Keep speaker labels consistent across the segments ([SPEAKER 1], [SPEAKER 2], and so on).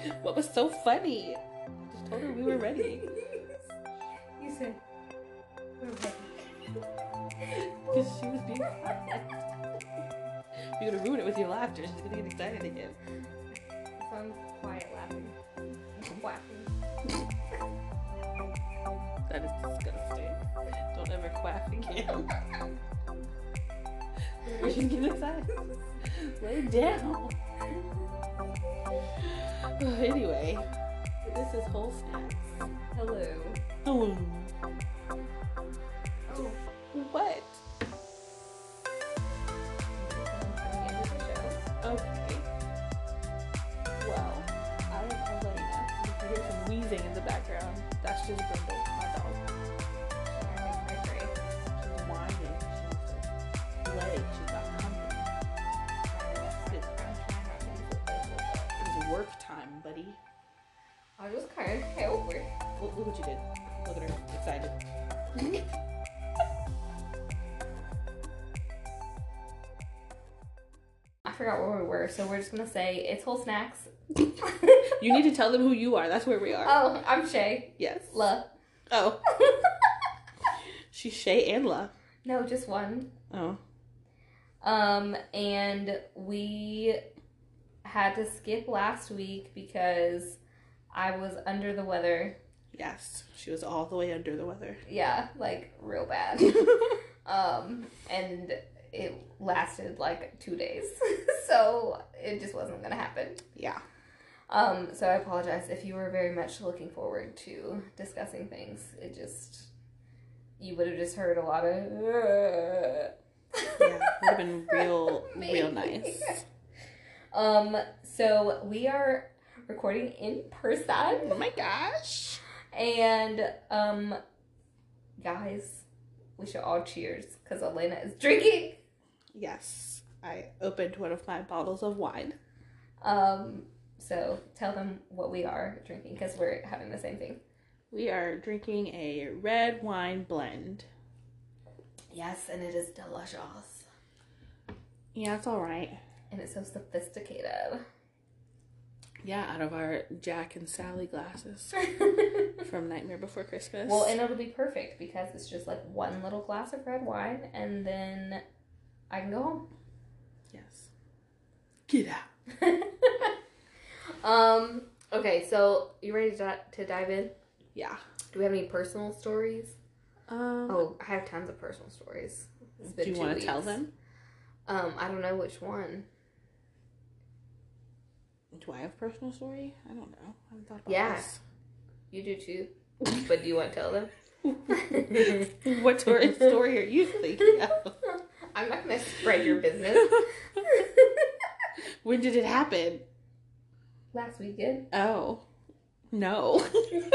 [SPEAKER 1] What was so funny? I just told her we were ready.
[SPEAKER 2] You said, we're ready.
[SPEAKER 1] Because she was being quiet. You're gonna ruin it with your laughter. She's gonna get excited again.
[SPEAKER 2] So I'm quiet laughing. I'm quacking.
[SPEAKER 1] That is disgusting. Don't ever quack again. She's getting excited. Lay down. Anyway, this is Whole Snacks.
[SPEAKER 2] Hello.
[SPEAKER 1] Oh.
[SPEAKER 2] Oh.
[SPEAKER 1] What? Okay. Well, I am Elena. If you hear some wheezing in the background, that's just Brindle, my dog. She's whining. She wants to play. She's got company. It's work time, buddy.
[SPEAKER 2] I was kind of helping.
[SPEAKER 1] Look what you did. Look at her. Excited.
[SPEAKER 2] I forgot where we were, so we're just gonna say it's Whole Snacks.
[SPEAKER 1] You need to tell them who you are. That's where we are.
[SPEAKER 2] Oh, I'm Shay.
[SPEAKER 1] Yes.
[SPEAKER 2] La.
[SPEAKER 1] Oh. She's Shay and La.
[SPEAKER 2] No, just one.
[SPEAKER 1] Oh.
[SPEAKER 2] And we had to skip last week because I was under the weather.
[SPEAKER 1] Yes. She was all the way under the weather.
[SPEAKER 2] Yeah, like real bad. And it lasted like 2 days. So it just wasn't gonna happen.
[SPEAKER 1] Yeah.
[SPEAKER 2] So I apologize if you were very much looking forward to discussing things. It just, you would have just heard a lot of
[SPEAKER 1] Yeah, would have been real nice.
[SPEAKER 2] So we are recording in person.
[SPEAKER 1] Oh my gosh.
[SPEAKER 2] And, guys, we should all cheers because Elena is drinking.
[SPEAKER 1] Yes, I opened one of my bottles of wine.
[SPEAKER 2] So tell them what we are drinking because we're having the same thing.
[SPEAKER 1] We are drinking a red wine blend.
[SPEAKER 2] Yes, and it is delicious.
[SPEAKER 1] Yeah, it's all right.
[SPEAKER 2] And it's so sophisticated.
[SPEAKER 1] Yeah, out of our Jack and Sally glasses from Nightmare Before Christmas.
[SPEAKER 2] Well, and it'll be perfect because it's just like one little glass of red wine and then I can go home.
[SPEAKER 1] Yes. Get out.
[SPEAKER 2] Okay, so you ready to dive in?
[SPEAKER 1] Yeah.
[SPEAKER 2] Do we have any personal stories?
[SPEAKER 1] Oh,
[SPEAKER 2] Oh, I have tons of personal stories. It's been
[SPEAKER 1] do you
[SPEAKER 2] 2
[SPEAKER 1] want to
[SPEAKER 2] weeks.
[SPEAKER 1] tell them?
[SPEAKER 2] I don't know which one.
[SPEAKER 1] Do I have a personal story? I don't know. I haven't thought about
[SPEAKER 2] Yeah.
[SPEAKER 1] this.
[SPEAKER 2] You do too. But do you want to tell them?
[SPEAKER 1] What story are you thinking of?
[SPEAKER 2] I'm not going to spread your business.
[SPEAKER 1] When did it happen?
[SPEAKER 2] Last weekend.
[SPEAKER 1] Oh. No.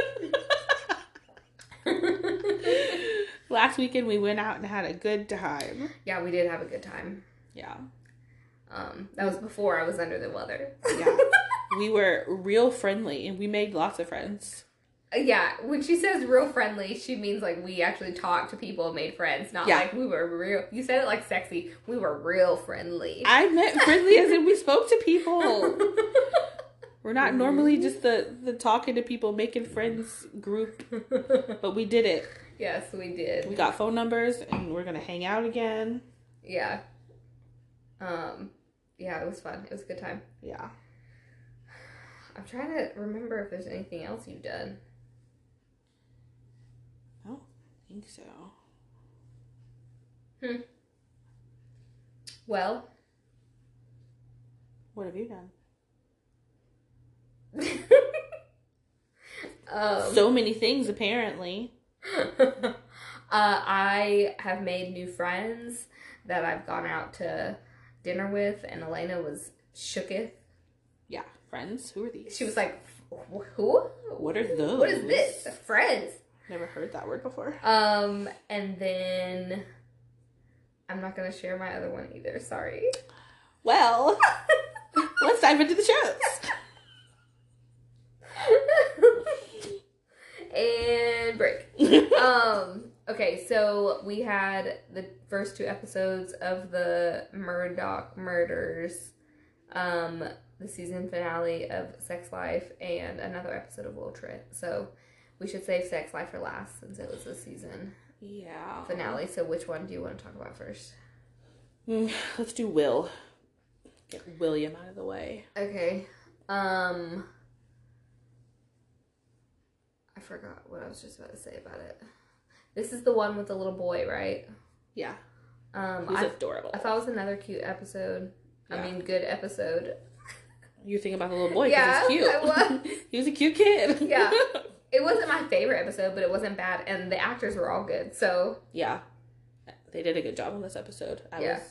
[SPEAKER 1] Last weekend we went out and had a good time.
[SPEAKER 2] Yeah, we did have a good time.
[SPEAKER 1] Yeah.
[SPEAKER 2] That was before I was under the weather.
[SPEAKER 1] Yeah. We were real friendly and we made lots of friends.
[SPEAKER 2] Yeah, when she says real friendly, she means like we actually talked to people and made friends, not like we were real. You said it like sexy. We were real friendly.
[SPEAKER 1] I meant friendly as in we spoke to people. We're not normally just the talking to people, making friends group, but we did it.
[SPEAKER 2] Yes, we did.
[SPEAKER 1] We got phone numbers and we're gonna hang out again.
[SPEAKER 2] Yeah. Yeah, it was fun. It was a good time.
[SPEAKER 1] Yeah.
[SPEAKER 2] I'm trying to remember if there's anything else you've done.
[SPEAKER 1] I don't think so.
[SPEAKER 2] Well.
[SPEAKER 1] What have you done? So many things, apparently.
[SPEAKER 2] I have made new friends that I've gone out to dinner with, and Elena was shooketh.
[SPEAKER 1] Yeah, friends. Who are these?
[SPEAKER 2] She was like, who?
[SPEAKER 1] What are those?
[SPEAKER 2] What is this? Friends.
[SPEAKER 1] Never heard that word before.
[SPEAKER 2] And then I'm not gonna share my other one either. Sorry.
[SPEAKER 1] Well, let's dive into the shows.
[SPEAKER 2] And break. Okay, so we had the first 2 episodes of the Murdoch Murders the season finale of Sex Life and another episode of Will Trent. So we should save Sex Life for last since it was the season finale. So which one do you want to talk about first?
[SPEAKER 1] Let's do Will. Get William out of the way.
[SPEAKER 2] Okay. I forgot what I was just about to say about it. This is the one with the little boy, right?
[SPEAKER 1] Yeah. He's adorable.
[SPEAKER 2] I thought it was another cute episode. Yeah. I mean, good episode.
[SPEAKER 1] You think about the little boy because he's cute.
[SPEAKER 2] I was.
[SPEAKER 1] He was a cute kid.
[SPEAKER 2] Yeah. It wasn't my favorite episode, but it wasn't bad. And the actors were all good, so.
[SPEAKER 1] Yeah. They did a good job on this episode. I was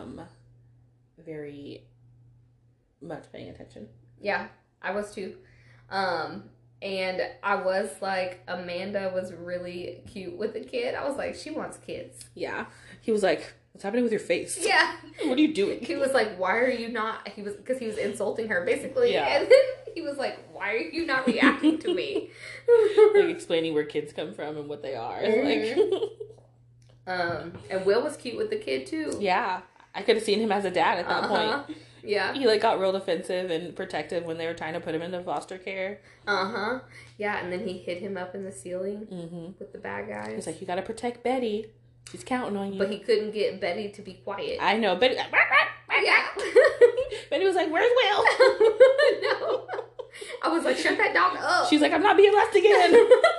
[SPEAKER 1] very much paying attention.
[SPEAKER 2] Yeah, I was too. And I was like, Amanda was really cute with the kid. I was like, she wants kids.
[SPEAKER 1] Yeah. He was like, what's happening with your face?
[SPEAKER 2] Yeah.
[SPEAKER 1] What are you doing?
[SPEAKER 2] He was like, why are you not? Because he was insulting her, basically.
[SPEAKER 1] Yeah.
[SPEAKER 2] And then he was like, why are you not reacting to me?
[SPEAKER 1] Like explaining where kids come from and what they are.
[SPEAKER 2] Mm-hmm. Like, and Will was cute with the kid, too.
[SPEAKER 1] Yeah. I could have seen him as a dad at that point.
[SPEAKER 2] Yeah.
[SPEAKER 1] He like got real defensive and protective when they were trying to put him into foster care.
[SPEAKER 2] Yeah, and then he hid him up in the ceiling with the bad guys.
[SPEAKER 1] He's like, you gotta protect Betty. She's counting on you.
[SPEAKER 2] But he couldn't get Betty to be quiet.
[SPEAKER 1] I know. Betty like,
[SPEAKER 2] yeah.
[SPEAKER 1] Betty was like, where's Will?
[SPEAKER 2] No. I was like, shut that dog up.
[SPEAKER 1] She's like, I'm not being left again.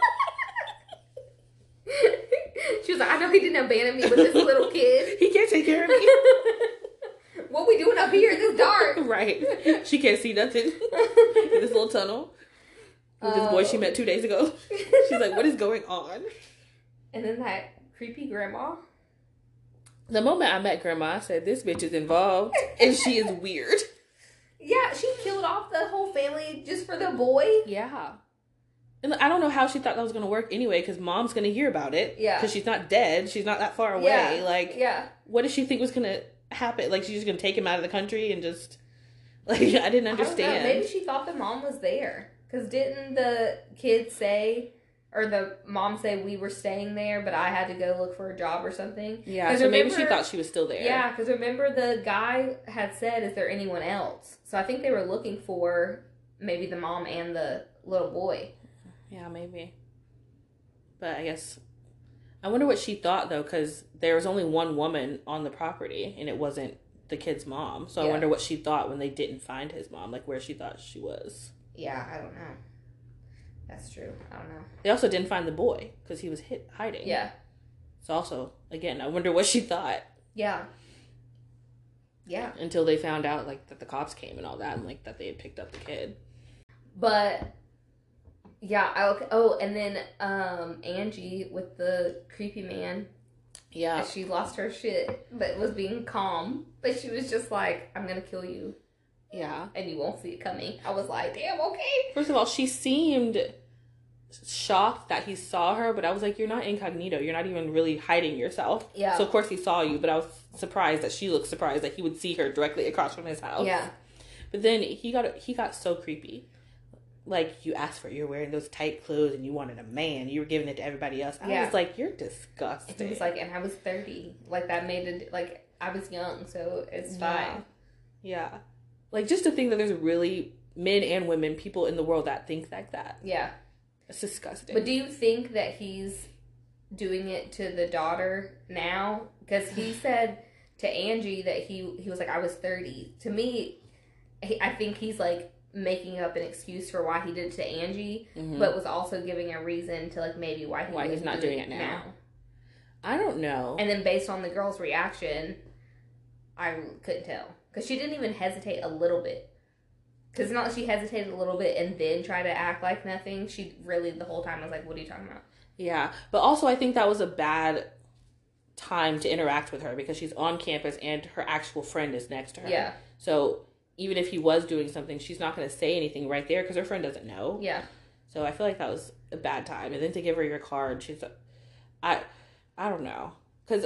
[SPEAKER 2] She was like, I know he didn't abandon me with this little kid.
[SPEAKER 1] He can't take care of me.
[SPEAKER 2] What we doing up here? This dark.
[SPEAKER 1] Right. She can't see nothing in this little tunnel. With this boy she met 2 days ago. She's like, what is going on?
[SPEAKER 2] And then that creepy grandma.
[SPEAKER 1] The moment I met Grandma, I said, this bitch is involved. And she is weird.
[SPEAKER 2] Yeah, she killed off the whole family just for the boy.
[SPEAKER 1] Yeah. And I don't know how she thought that was going to work anyway, because Mom's going to hear about it.
[SPEAKER 2] Yeah.
[SPEAKER 1] Because she's not dead. She's not that far away.
[SPEAKER 2] Yeah.
[SPEAKER 1] Like, what did she think was going to happen? Like, she's just going to take him out of the country and just, like, I didn't understand.
[SPEAKER 2] I don't know. Maybe she thought the mom was there. Because didn't the kids say, or the mom say, we were staying there, but I had to go look for a job or something?
[SPEAKER 1] Yeah, so maybe she thought she was still there.
[SPEAKER 2] Yeah, because remember the guy had said, is there anyone else? So I think they were looking for maybe the mom and the little boy.
[SPEAKER 1] Yeah, maybe. But I guess, I wonder what she thought, though, because there was only one woman on the property, and it wasn't the kid's mom. So I wonder what she thought when they didn't find his mom, like where she thought she was.
[SPEAKER 2] Yeah, I don't know. That's true. I don't know.
[SPEAKER 1] They also didn't find the boy, because he was hiding.
[SPEAKER 2] Yeah.
[SPEAKER 1] So also, again, I wonder what she thought.
[SPEAKER 2] Yeah. Yeah.
[SPEAKER 1] Until they found out, like, that the cops came and all that, and, like, that they had picked up the kid.
[SPEAKER 2] But... yeah, okay. Oh, and then Angie with the creepy man.
[SPEAKER 1] Yeah.
[SPEAKER 2] She lost her shit, but was being calm. But she was just like, I'm going to kill you.
[SPEAKER 1] Yeah.
[SPEAKER 2] And you won't see it coming. I was like, damn, okay.
[SPEAKER 1] First of all, she seemed shocked that he saw her, but I was like, you're not incognito. You're not even really hiding yourself.
[SPEAKER 2] Yeah.
[SPEAKER 1] So, of course, he saw you, but I was surprised that she looked surprised that he would see her directly across from his house.
[SPEAKER 2] Yeah.
[SPEAKER 1] But then he got so creepy. Like, you asked for it, you're wearing those tight clothes and you wanted a man. You were giving it to everybody else. I was like, you're disgusting.
[SPEAKER 2] And he was like, and I was 30. Like, that made it, like, I was young, so it's fine.
[SPEAKER 1] Yeah. Like, just to think that there's really men and women, people in the world that think like that.
[SPEAKER 2] Yeah.
[SPEAKER 1] It's disgusting.
[SPEAKER 2] But do you think that he's doing it to the daughter now? Because he said to Angie that he was like, I was 30. To me, I think he's, like, making up an excuse for why he did it to Angie, but was also giving a reason to, like, maybe why he's not doing it now.
[SPEAKER 1] I don't know.
[SPEAKER 2] And then based on the girl's reaction, I couldn't tell. Because she didn't even hesitate a little bit. Because it's not like she hesitated a little bit and then tried to act like nothing. She really, the whole time, was like, what are you talking about?
[SPEAKER 1] Yeah. But also, I think that was a bad time to interact with her because she's on campus and her actual friend is next to her.
[SPEAKER 2] Yeah. So
[SPEAKER 1] even if he was doing something, she's not going to say anything right there because her friend doesn't know.
[SPEAKER 2] Yeah.
[SPEAKER 1] So I feel like that was a bad time. And then to give her your card, she's... I don't know. Because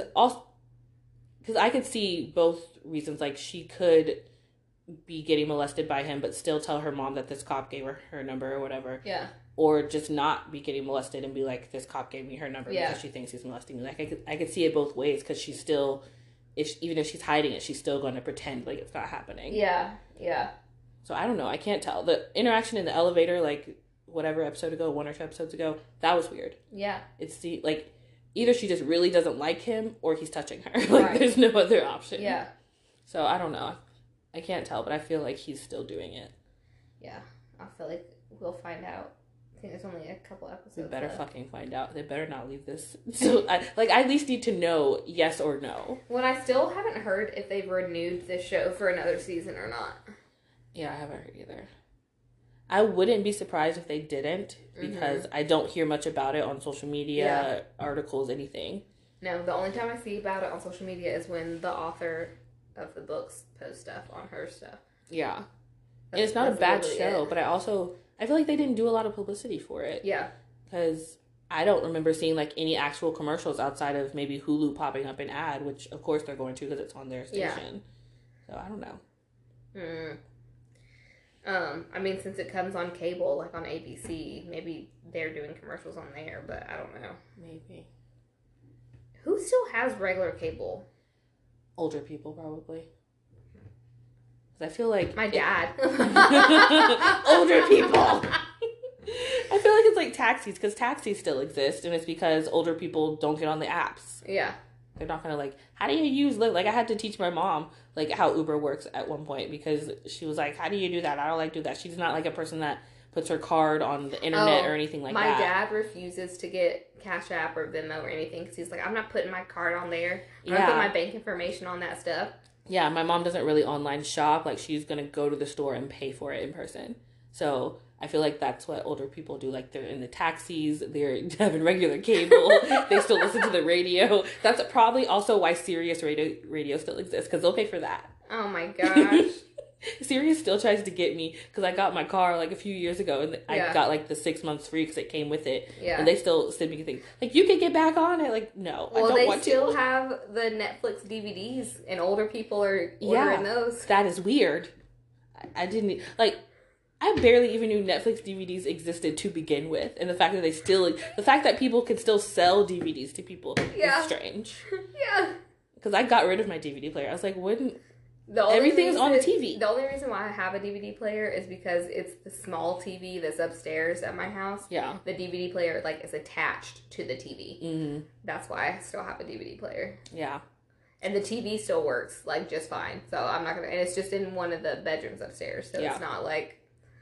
[SPEAKER 1] I could see both reasons. Like, she could be getting molested by him, but still tell her mom that this cop gave her number or whatever.
[SPEAKER 2] Yeah.
[SPEAKER 1] Or just not be getting molested and be like, this cop gave me her number because she thinks he's molesting me. Like, I could see it both ways because she's still even if she's hiding it, she's still going to pretend like it's not happening.
[SPEAKER 2] Yeah.
[SPEAKER 1] So I don't know. I can't tell. The interaction in the elevator, like whatever episode ago, 1 or 2 episodes ago, that was weird.
[SPEAKER 2] Yeah.
[SPEAKER 1] It's like either she just really doesn't like him or he's touching her. Like there's no other option.
[SPEAKER 2] Yeah.
[SPEAKER 1] So I don't know. I can't tell, but I feel like he's still doing it.
[SPEAKER 2] Yeah. I feel like we'll find out. I think there's only a couple episodes.
[SPEAKER 1] We better fucking find out. They better not leave this. So I at least need to know yes or no.
[SPEAKER 2] Well, I still haven't heard if they've renewed this show for another season or not.
[SPEAKER 1] Yeah, I haven't heard either. I wouldn't be surprised if they didn't, because I don't hear much about it on social media, articles, anything.
[SPEAKER 2] No, the only time I see about it on social media is when the author of the books posts stuff on her stuff.
[SPEAKER 1] Yeah. And it's not a bad show, but I feel like they didn't do a lot of publicity for it.
[SPEAKER 2] Yeah.
[SPEAKER 1] Because I don't remember seeing like any actual commercials outside of maybe Hulu popping up an ad, which of course they're going to because it's on their station. Yeah. So I don't know.
[SPEAKER 2] I mean, since it comes on cable, like on ABC, maybe they're doing commercials on there, but I don't know.
[SPEAKER 1] Maybe.
[SPEAKER 2] Who still has regular cable?
[SPEAKER 1] Older people, probably. Because I feel like...
[SPEAKER 2] My dad.
[SPEAKER 1] Older people! I feel like it's like taxis, because taxis still exist, and it's because older people don't get on the apps.
[SPEAKER 2] Yeah.
[SPEAKER 1] They're not gonna like, how do you use, like I had to teach my mom like how Uber works at one point, because she was like, how do you do that? I don't like do that. She's not like a person that puts her card on the internet or anything like that.
[SPEAKER 2] My dad refuses to get Cash App or Venmo or anything, because he's like, I'm not putting my card on there. I'm not putting my bank information on that stuff.
[SPEAKER 1] Yeah, my mom doesn't really online shop. Like, she's gonna go to the store and pay for it in person. So I feel like that's what older people do. Like, they're in the taxis, they're having regular cable, they still listen to the radio. That's probably also why Sirius radio still exists, because they'll pay for that.
[SPEAKER 2] Oh my gosh.
[SPEAKER 1] Sirius still tries to get me, because I got my car like a few years ago, and I got like the 6 months free because it came with it. Yeah. And they still send me things like, you can get back on it. Like, no, I don't want to.
[SPEAKER 2] Well, they still have the Netflix DVDs, and older people are ordering those.
[SPEAKER 1] That is weird. I didn't, like, I barely even knew Netflix DVDs existed to begin with. And the fact that the fact that people can still sell DVDs to people is strange.
[SPEAKER 2] Yeah.
[SPEAKER 1] Because I got rid of my DVD player. I was like, everything's on the TV.
[SPEAKER 2] The only reason why I have a DVD player is because it's the small TV that's upstairs at my house. Yeah. The DVD player, like, is attached to the TV. Mm-hmm. That's why I still have a DVD player. Yeah. And the TV still works, like, just fine. So I'm not going to... And it's just in one of the bedrooms upstairs. So it's not, like,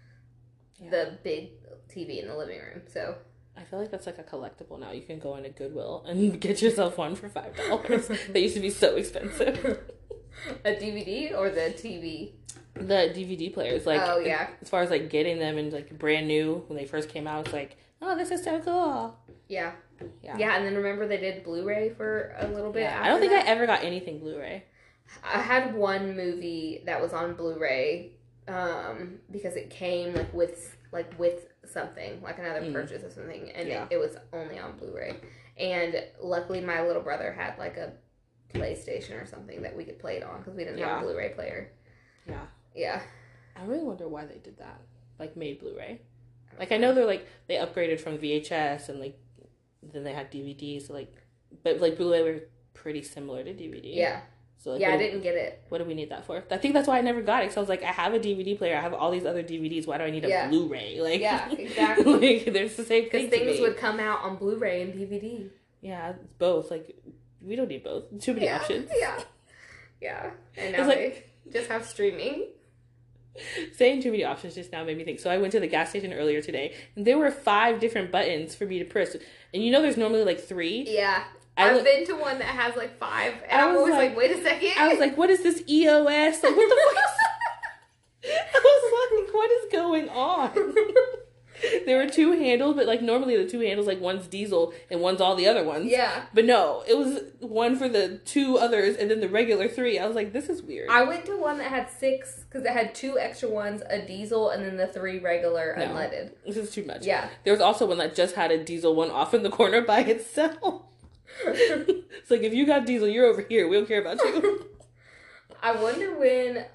[SPEAKER 2] the big TV in the living room. So...
[SPEAKER 1] I feel like that's like a collectible now. You can go into Goodwill and get yourself one for $5. They used to be so expensive.
[SPEAKER 2] A DVD or the TV?
[SPEAKER 1] The DVD players. Like, oh, yeah. As far as, like, getting them and, like, brand new, when they first came out, it's like, oh, this is so cool.
[SPEAKER 2] Yeah. Yeah, and then remember they did Blu-ray for a little bit after
[SPEAKER 1] I don't think I ever got anything Blu-ray.
[SPEAKER 2] I had one movie that was on Blu-ray because it came, with something, like another purchase or something, and it was only on Blu-ray. And luckily my little brother had, like, a PlayStation or something that we could play it on, because we didn't have a Blu-ray player. Yeah. I
[SPEAKER 1] really wonder why they did that. Like, made Blu-ray. Like, I know they upgraded from VHS, and, like, then they had DVDs, so, like, but, like, Blu-ray were pretty similar to DVD.
[SPEAKER 2] Yeah. So, like, I didn't get it.
[SPEAKER 1] What do we need that for? I think that's why I never got it, because I was like, I have a DVD player, I have all these other DVDs, why do I need a Blu-ray? Like,
[SPEAKER 2] yeah, exactly.
[SPEAKER 1] Like, there's the same thing.
[SPEAKER 2] Because things would come out on Blu-ray and DVD.
[SPEAKER 1] Yeah, it's both. Like, we don't need both. Too many options.
[SPEAKER 2] Yeah. And now they just have streaming.
[SPEAKER 1] Saying too many options just now made me think. So I went to the gas station earlier today, and there were 5 different buttons for me to press. And you know there's normally, like, 3?
[SPEAKER 2] Yeah. I've been to one that has, like, 5, and I'm always like, wait a second.
[SPEAKER 1] I was like, what is this EOS? Like, what the fuck is I was like, what is going on? There were 2 handles, but, like, normally the 2 handles, like, one's diesel and one's all the other ones. Yeah. But no, it was one for the 2 others and then the regular 3. I was like, this is weird.
[SPEAKER 2] I went to one that had 6, because it had 2 extra ones, a diesel, and then the 3 regular unleaded.
[SPEAKER 1] This is too much. Yeah. There was also one that just had a diesel one off in the corner by itself. It's like, if you got diesel, you're over here. We don't care about you.
[SPEAKER 2] I wonder when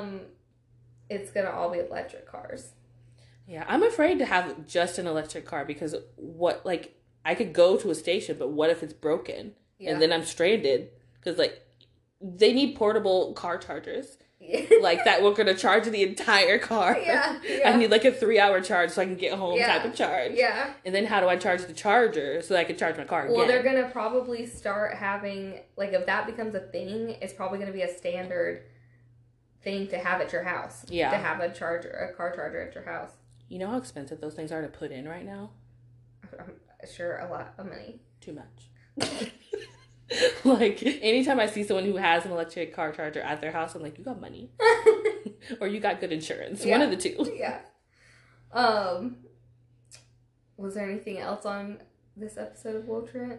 [SPEAKER 2] it's going to all be electric cars.
[SPEAKER 1] Yeah, I'm afraid to have just an electric car, because I could go to a station, but what if it's broken? Yeah. And then I'm stranded, because, like, they need portable car chargers. Like that we're gonna charge the entire car.
[SPEAKER 2] Yeah.
[SPEAKER 1] I need like a 3-hour charge so I can get home type of charge.
[SPEAKER 2] Yeah.
[SPEAKER 1] And then how do I charge the charger so that I can charge my car again?
[SPEAKER 2] Well, they're gonna probably start having, like, if that becomes a thing, it's probably gonna be a standard thing to have at your house.
[SPEAKER 1] Yeah.
[SPEAKER 2] To have a car charger at your house.
[SPEAKER 1] You know how expensive those things are to put in right now?
[SPEAKER 2] I'm sure a lot of money.
[SPEAKER 1] Too much. Like, anytime I see someone who has an electric car charger at their house, I'm like, you got money. Or you got good insurance.
[SPEAKER 2] Yeah.
[SPEAKER 1] One of the two.
[SPEAKER 2] Yeah. Was there anything else on this episode of Will Trent?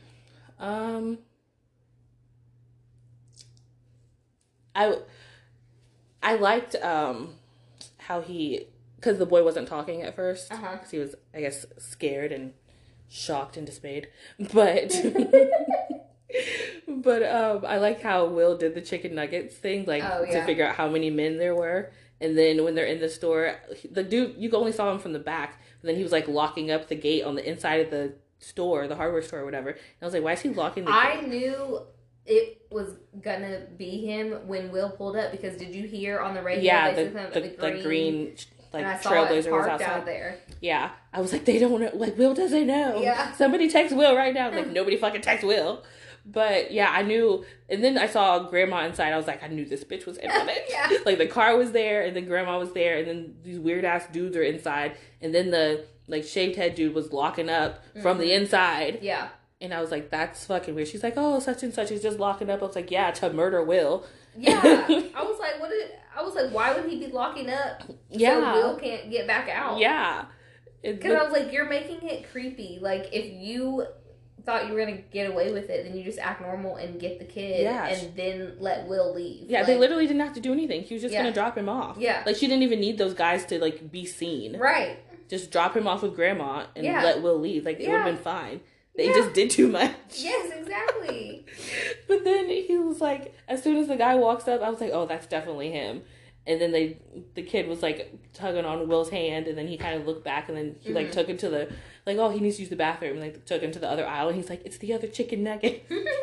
[SPEAKER 1] I liked how he, because the boy wasn't talking at first, because he was, I guess, scared and shocked and dismayed, but but I like how Will did the chicken nuggets thing, like to figure out how many men there were, and then when they're in the store, the dude, you only saw him from the back, and then he was like locking up the gate on the inside of the store, the hardware store or whatever, and I was like, why is he locking the gate?
[SPEAKER 2] I knew it was gonna be him when Will pulled up, because did you hear on the radio?
[SPEAKER 1] Yeah, the green like Trailblazer was outside
[SPEAKER 2] out there.
[SPEAKER 1] Yeah, I was like, they don't know. Like, Will doesn't know.
[SPEAKER 2] Yeah,
[SPEAKER 1] somebody text Will right now. Like, nobody fucking text Will. But yeah, I knew. And then I saw Grandma inside. I was like, I knew this bitch was in on it.
[SPEAKER 2] Yeah.
[SPEAKER 1] Like, the car was there, and then Grandma was there, and then these weird ass dudes are inside, and then the like shaved head dude was locking up from the inside.
[SPEAKER 2] Yeah.
[SPEAKER 1] And I was like, that's fucking weird. She's like, oh, such and such is just locking up. I was like, yeah, to murder Will.
[SPEAKER 2] Yeah. I was like, why would he be locking up?
[SPEAKER 1] Yeah.
[SPEAKER 2] So Will can't get back out.
[SPEAKER 1] Yeah.
[SPEAKER 2] Because I was like, you're making it creepy. Like, if you thought you were going to get away with it, then you just act normal and get the kid and then let Will leave.
[SPEAKER 1] Yeah,
[SPEAKER 2] like,
[SPEAKER 1] they literally didn't have to do anything. He was just going to drop him off.
[SPEAKER 2] Yeah.
[SPEAKER 1] Like, she didn't even need those guys to, like, be seen.
[SPEAKER 2] Right.
[SPEAKER 1] Just drop him off with Grandma and let Will leave. Like, it would have been fine. They just did too much.
[SPEAKER 2] Yes, exactly.
[SPEAKER 1] But then he was like, as soon as the guy walks up, I was like, oh, that's definitely him. And then the kid was like tugging on Will's hand, and then he kind of looked back, and then he like took him to the, like, oh, he needs to use the bathroom, and like took him to the other aisle, and he's like, it's the other chicken nugget.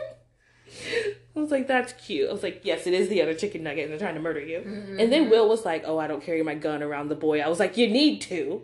[SPEAKER 1] I was like, that's cute. I was like, yes, it is the other chicken nugget, and they're trying to murder you. Mm-hmm. And then Will was like, oh, I don't carry my gun around the boy. I was like, you need to.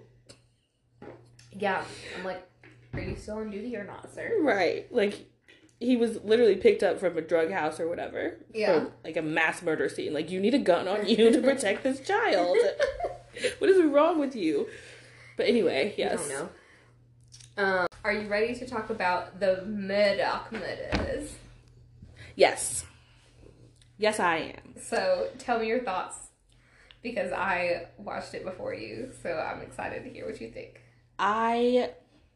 [SPEAKER 2] Yeah. I'm like, are you still on duty or not, sir? Right.
[SPEAKER 1] Like, he was literally picked up from a drug house or whatever.
[SPEAKER 2] Yeah.
[SPEAKER 1] From, like, a mass murder scene. Like, you need a gun on you to protect this child. What is wrong with you? But anyway, yes.
[SPEAKER 2] I don't know. Are you ready to talk about the Murdoch murders?
[SPEAKER 1] Yes. Yes, I am.
[SPEAKER 2] So, tell me your thoughts. Because I watched it before you, so I'm excited to hear what you think.
[SPEAKER 1] I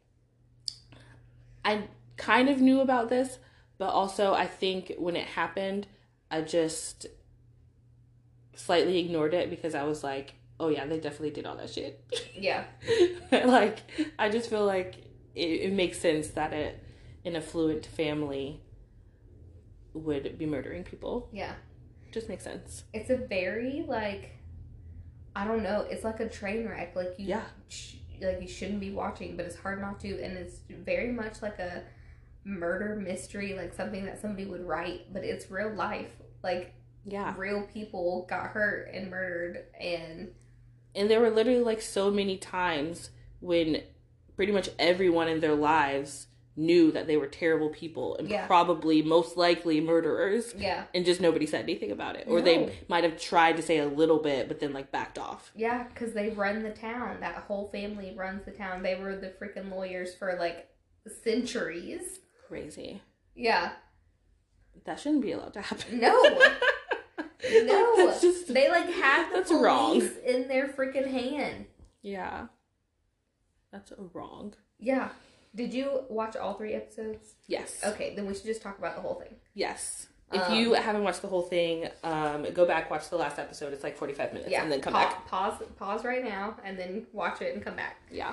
[SPEAKER 1] kind of knew about this, but also I think when it happened, I just slightly ignored it because I was like, oh yeah, they definitely did all that shit.
[SPEAKER 2] Yeah.
[SPEAKER 1] Like, I just feel like it makes sense that an affluent family would be murdering people.
[SPEAKER 2] Yeah.
[SPEAKER 1] Just makes sense.
[SPEAKER 2] It's a very, like, I don't know, it's like a train wreck. Like, you shouldn't be watching, but it's hard not to, and it's very much like a murder mystery, like something that somebody would write, but it's real life. Like, real people got hurt and murdered, and
[SPEAKER 1] there were literally like so many times when pretty much everyone in their lives knew that they were terrible people and probably most likely murderers. Yeah. And just nobody said anything about it. Or they might have tried to say a little bit, but then like backed off.
[SPEAKER 2] Yeah, because they run the town. That whole family runs the town. They were the freaking lawyers for like centuries.
[SPEAKER 1] Crazy.
[SPEAKER 2] Yeah.
[SPEAKER 1] That shouldn't be allowed to happen.
[SPEAKER 2] No. No. They like have the police
[SPEAKER 1] wrong.
[SPEAKER 2] in their freaking hand.
[SPEAKER 1] Yeah. That's wrong.
[SPEAKER 2] Yeah. Did you watch all 3 episodes?
[SPEAKER 1] Yes.
[SPEAKER 2] Okay, then we should just talk about the whole thing.
[SPEAKER 1] Yes. If you haven't watched the whole thing, go back, watch the last episode. It's like 45 minutes, and then come back.
[SPEAKER 2] Pause right now, and then watch it and come back.
[SPEAKER 1] Yeah.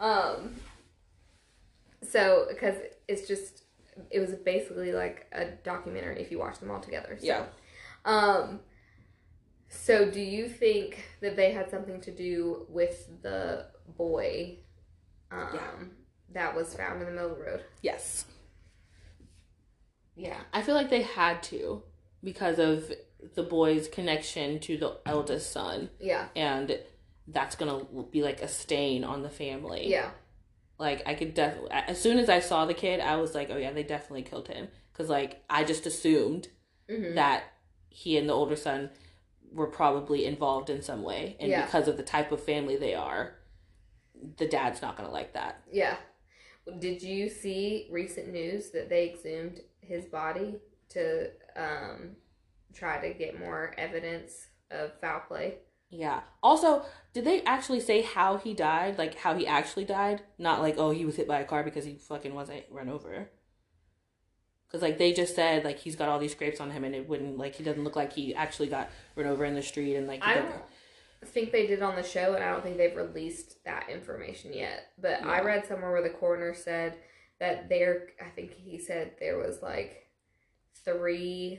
[SPEAKER 2] So, because it was basically like a documentary if you watch them all together. So, yeah. So do you think that they had something to do with the boy, that was found in the middle of the road?
[SPEAKER 1] Yes.
[SPEAKER 2] Yeah.
[SPEAKER 1] I feel like they had to, because of the boy's connection to the eldest son.
[SPEAKER 2] Yeah.
[SPEAKER 1] And that's gonna be like a stain on the family.
[SPEAKER 2] Yeah.
[SPEAKER 1] Like, I could definitely, as soon as I saw the kid, I was like, oh yeah, they definitely killed him. Because, like, I just assumed that he and the older son were probably involved in some way. And because of the type of family they are, the dad's not going to like that.
[SPEAKER 2] Yeah. Did you see recent news that they exhumed his body to try to get more evidence of foul play?
[SPEAKER 1] Yeah. Also, did they actually say how he died? Like, how he actually died? Not like, oh, he was hit by a car because he fucking wasn't run over. Because, like, they just said, like, he's got all these scrapes on him and it wouldn't, like, he doesn't look like he actually got run over in the street and, like...
[SPEAKER 2] I don't think they did on the show, and I don't think they've released that information yet. But yeah. I read somewhere where the coroner said that I think he said there was, like, 3...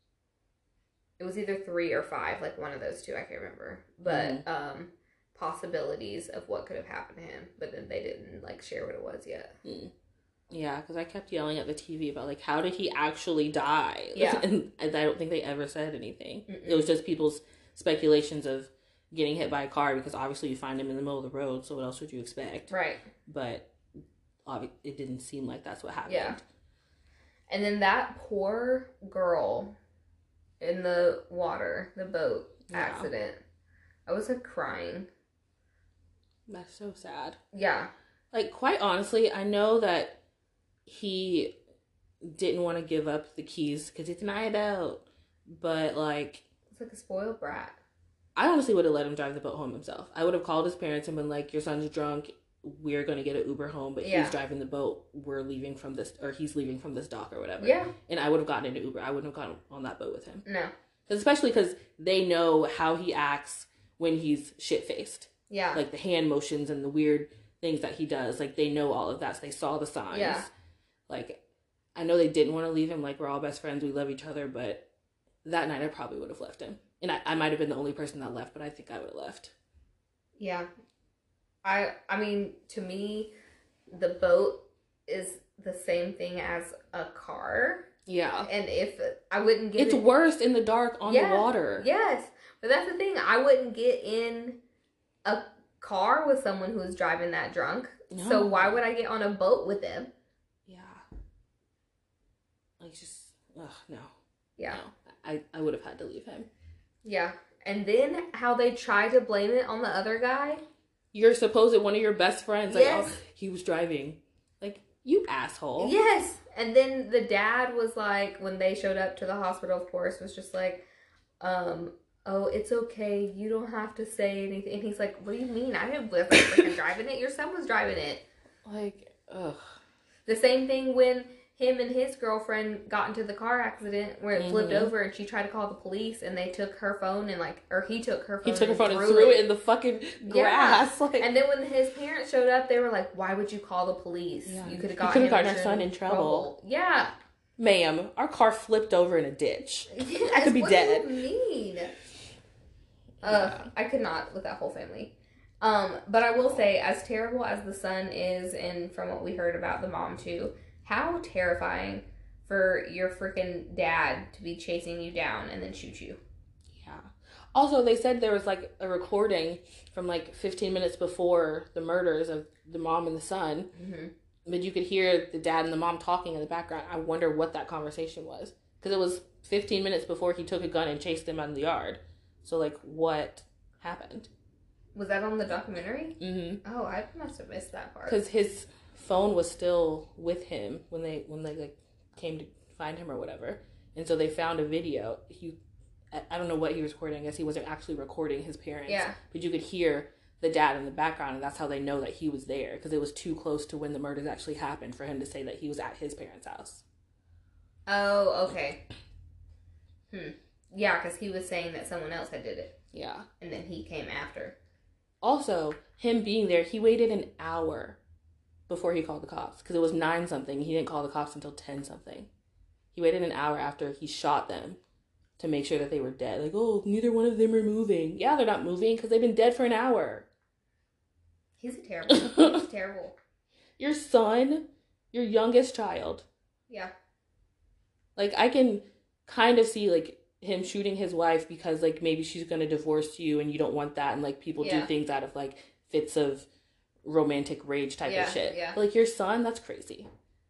[SPEAKER 2] It was either 3 or 5, like one of those two, I can't remember. But possibilities of what could have happened to him. But then they didn't, like, share what it was yet.
[SPEAKER 1] Yeah, because I kept yelling at the TV about, like, how did he actually die?
[SPEAKER 2] Yeah.
[SPEAKER 1] And I don't think they ever said anything. It was just people's speculations of getting hit by a car because obviously you find him in the middle of the road, so what else would you expect?
[SPEAKER 2] Right.
[SPEAKER 1] But it didn't seem like that's what happened.
[SPEAKER 2] Yeah. And then that poor girl... in the water, the boat accident. I was like crying.
[SPEAKER 1] That's so sad.
[SPEAKER 2] Yeah.
[SPEAKER 1] Like, quite honestly, I know that he didn't want to give up the keys because he's a night out. But, like...
[SPEAKER 2] It's like a spoiled brat.
[SPEAKER 1] I honestly would have let him drive the boat home himself. I would have called his parents and been like, your son's drunk. We're going to get an Uber home, but he's driving the boat. We're leaving from this, or he's leaving from this dock or whatever. Yeah. And I would have gotten into Uber. I wouldn't have gotten on that boat with him.
[SPEAKER 2] No.
[SPEAKER 1] Especially because they know how he acts when he's shit-faced. Yeah. Like the hand motions and the weird things that he does. Like, they know all of that. So they saw the signs. Yeah. Like, I know they didn't want to leave him. Like, we're all best friends. We love each other. But that night, I probably would have left him. And I might have been the only person that left, but I think I would have left. Yeah.
[SPEAKER 2] I mean, to me, the boat is the same thing as a car. Yeah. And if I wouldn't get
[SPEAKER 1] It's worse in the dark on the water.
[SPEAKER 2] Yes. But that's the thing. I wouldn't get in a car with someone who's driving that drunk. No. So why would I get on a boat with them?
[SPEAKER 1] Yeah. Like, just, no. Yeah. No. I would have had to leave him.
[SPEAKER 2] Yeah. And then how they try to blame it on the other guy.
[SPEAKER 1] You're supposed one of your best friends. Like, yes. Oh, he was driving. Like, you asshole.
[SPEAKER 2] Yes. And then the dad was like, when they showed up to the hospital, of course, was just like, oh, it's okay. You don't have to say anything. And he's like, what do you mean? I didn't was like freaking driving it. Your son was driving it.
[SPEAKER 1] Like, ugh.
[SPEAKER 2] The same thing when him and his girlfriend got into the car accident where it flipped over and she tried to call the police and they took her phone and he took her phone.
[SPEAKER 1] He took her phone and threw it in the fucking grass.
[SPEAKER 2] Yeah. Like, and then when his parents showed up, they were like, why would you call the police? Yeah. You could have gotten
[SPEAKER 1] our son in trouble.
[SPEAKER 2] Yeah.
[SPEAKER 1] Ma'am, our car flipped over in a ditch.
[SPEAKER 2] Yes,
[SPEAKER 1] I could be dead.
[SPEAKER 2] What do you mean? I could not with that whole family. But I will say, as terrible as the son is, and from what we heard about the mom too, how terrifying for your freaking dad to be chasing you down and then shoot you.
[SPEAKER 1] Yeah. Also, they said there was like a recording from like 15 minutes before the murders of the mom and the son. Mm-hmm. But you could hear the dad and the mom talking in the background. I wonder what that conversation was. Because it was 15 minutes before he took a gun and chased them out of the yard. So, like, what happened?
[SPEAKER 2] Was that on the documentary? Mm-hmm. Oh, I must have missed that part.
[SPEAKER 1] Because his phone was still with him when they like came to find him or whatever, and so they found a video. I don't know what he was recording. I guess he wasn't actually recording his parents. Yeah. But you could hear the dad in the background, and that's how they know that he was there, because it was too close to when the murders actually happened for him to say that he was at his parents' house.
[SPEAKER 2] Oh, okay. Yeah, because he was saying that someone else had did it. Yeah. And then he came after.
[SPEAKER 1] Also, him being there, he waited an hour before he called the cops, because it was 9-something. He didn't call the cops until 10-something. He waited an hour after he shot them to make sure that they were dead. Like, oh, neither one of them are moving. Yeah, they're not moving because they've been dead for an hour.
[SPEAKER 2] He's terrible.
[SPEAKER 1] Your son, your youngest child. Yeah. Like, I can kind of see like him shooting his wife because like maybe she's gonna divorce you and you don't want that, and like people do things out of like fits of romantic rage type of shit.
[SPEAKER 2] Yeah.
[SPEAKER 1] But, like your son, that's crazy.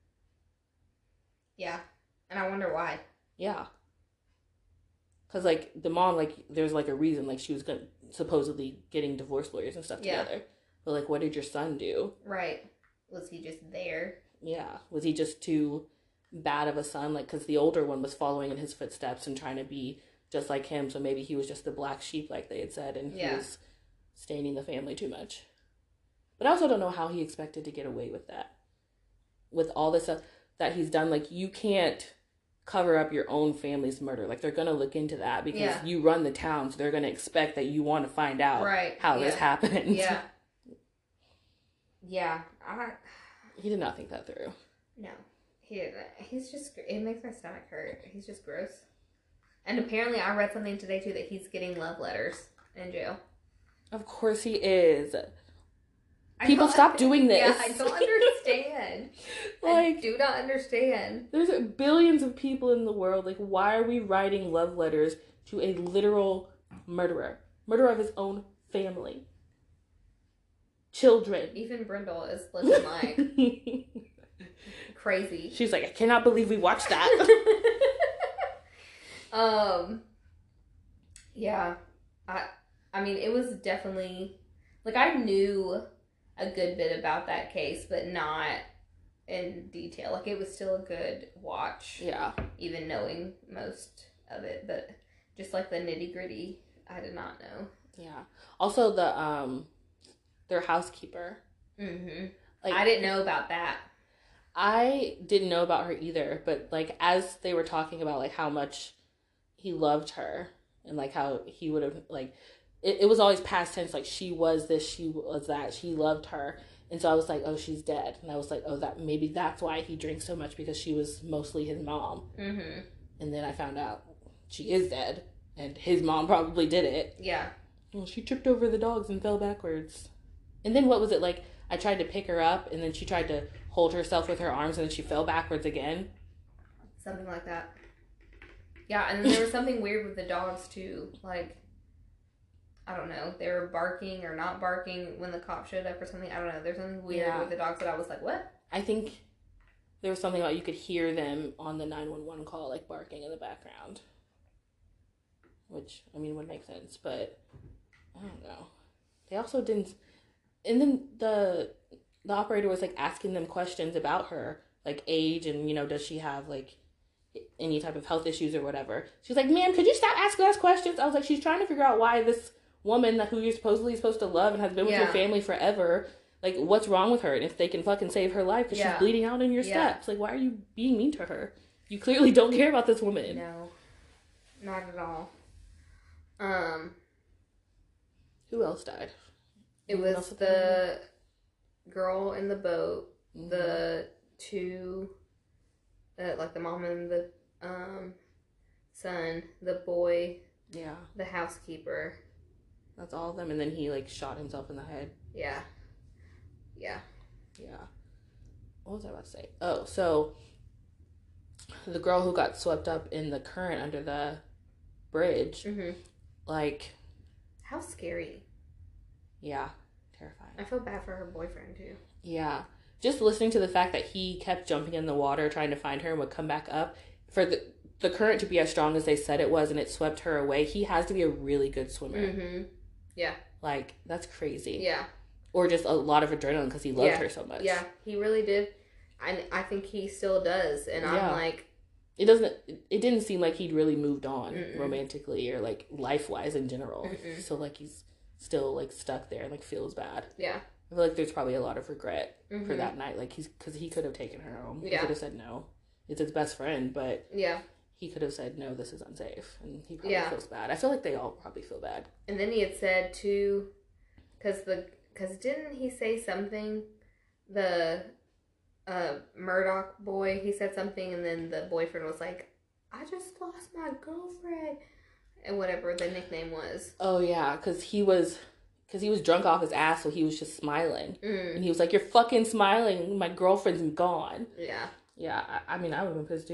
[SPEAKER 2] Yeah, and I wonder why.
[SPEAKER 1] Yeah. Because like the mom, like there's like a reason, like she was supposedly getting divorce lawyers and stuff together. But like, what did your son do?
[SPEAKER 2] Right. Was he just there?
[SPEAKER 1] Yeah. Was he just too bad of a son? Like, because the older one was following in his footsteps and trying to be just like him. So maybe he was just the black sheep, like they had said, and he was staining the family too much. But I also don't know how he expected to get away with that. With all this stuff that he's done, like you can't cover up your own family's murder. Like they're gonna look into that because you run the town, so they're gonna expect that you want to find out how this happened.
[SPEAKER 2] Yeah. Yeah.
[SPEAKER 1] He did not think that through.
[SPEAKER 2] No. He didn't. He's just, it makes my stomach hurt. He's just gross. And apparently I read something today too that he's getting love letters in jail.
[SPEAKER 1] Of course he is. People stop doing this.
[SPEAKER 2] Yeah, I don't understand. I do not understand.
[SPEAKER 1] There's billions of people in the world. Like, why are we writing love letters to a literal murderer? Murderer of his own family. Children.
[SPEAKER 2] Even Brindle is looking like crazy.
[SPEAKER 1] She's like, I cannot believe we watched that.
[SPEAKER 2] Yeah. I mean, it was definitely, like, I knew a good bit about that case, but not in detail. Like, it was still a good watch.
[SPEAKER 1] Yeah.
[SPEAKER 2] Even knowing most of it, but just like the nitty gritty, I did not know.
[SPEAKER 1] Yeah. Also, their housekeeper.
[SPEAKER 2] Mm-hmm. Like, I didn't know about that.
[SPEAKER 1] I didn't know about her either, but like as they were talking about like how much he loved her and like how he would have like it was always past tense, like she was this, she was that, she loved her. And so I was like, oh, she's dead. And I was like, oh, that maybe that's why he drinks so much, because she was mostly his mom.
[SPEAKER 2] Mm-hmm.
[SPEAKER 1] And then I found out she is dead and his mom probably did it.
[SPEAKER 2] Yeah.
[SPEAKER 1] Well, she tripped over the dogs and fell backwards. And then what was it like? I tried to pick her up, and then she tried to hold herself with her arms, and then she fell backwards again.
[SPEAKER 2] Something like that. Yeah, and then there was something weird with the dogs, too. Like, I don't know. They were barking or not barking when the cop showed up or something. I don't know. There's something weird with the dogs that I was like, what?
[SPEAKER 1] I think there was something about you could hear them on the 911 call, like, barking in the background. Which, I mean, would make sense, but I don't know. They also didn't... And then the operator was like asking them questions about her, like age and, you know, does she have like any type of health issues or whatever. She's like, ma'am, could you stop asking us questions? I was like, she's trying to figure out why this woman who you're supposedly supposed to love and has been with your family forever, like what's wrong with her, and if they can fucking save her life because she's bleeding out in your steps. Like, why are you being mean to her? You clearly don't care about this woman.
[SPEAKER 2] No, not at all.
[SPEAKER 1] Who else died?
[SPEAKER 2] It was the girl in the boat, the two, like the mom and the son, the boy, the housekeeper.
[SPEAKER 1] That's all of them, and then he like shot himself in the head.
[SPEAKER 2] Yeah.
[SPEAKER 1] What was I about to say? Oh, so the girl who got swept up in the current under the bridge, like,
[SPEAKER 2] how scary.
[SPEAKER 1] Yeah, terrifying.
[SPEAKER 2] I feel bad for her boyfriend, too.
[SPEAKER 1] Yeah. Just listening to the fact that he kept jumping in the water trying to find her and would come back up. For the current to be as strong as they said it was and it swept her away, he has to be a really good swimmer.
[SPEAKER 2] Mm-hmm. Yeah.
[SPEAKER 1] Like, that's crazy.
[SPEAKER 2] Yeah.
[SPEAKER 1] Or just a lot of adrenaline because he loved her so much.
[SPEAKER 2] Yeah, he really did. I think he still does. And I'm like...
[SPEAKER 1] It didn't seem like he'd really moved on romantically or, like, life-wise in general. So, like, he's still like stuck there and like feels bad.
[SPEAKER 2] Yeah.
[SPEAKER 1] I feel like there's probably a lot of regret for that night. Like because he could have taken her home. He could have said no. It's his best friend, but he could have said no, this is unsafe, and he probably feels bad. I feel like they all probably feel bad.
[SPEAKER 2] And then he had said too, because didn't he say something? The Murdoch boy, he said something, and then the boyfriend was like, "I just lost my girlfriend." And whatever the nickname was. Oh yeah, because he was drunk off his ass, so he was just smiling, and he was like, "You're fucking smiling. My girlfriend's gone." Yeah. I mean, I would have been pissed too.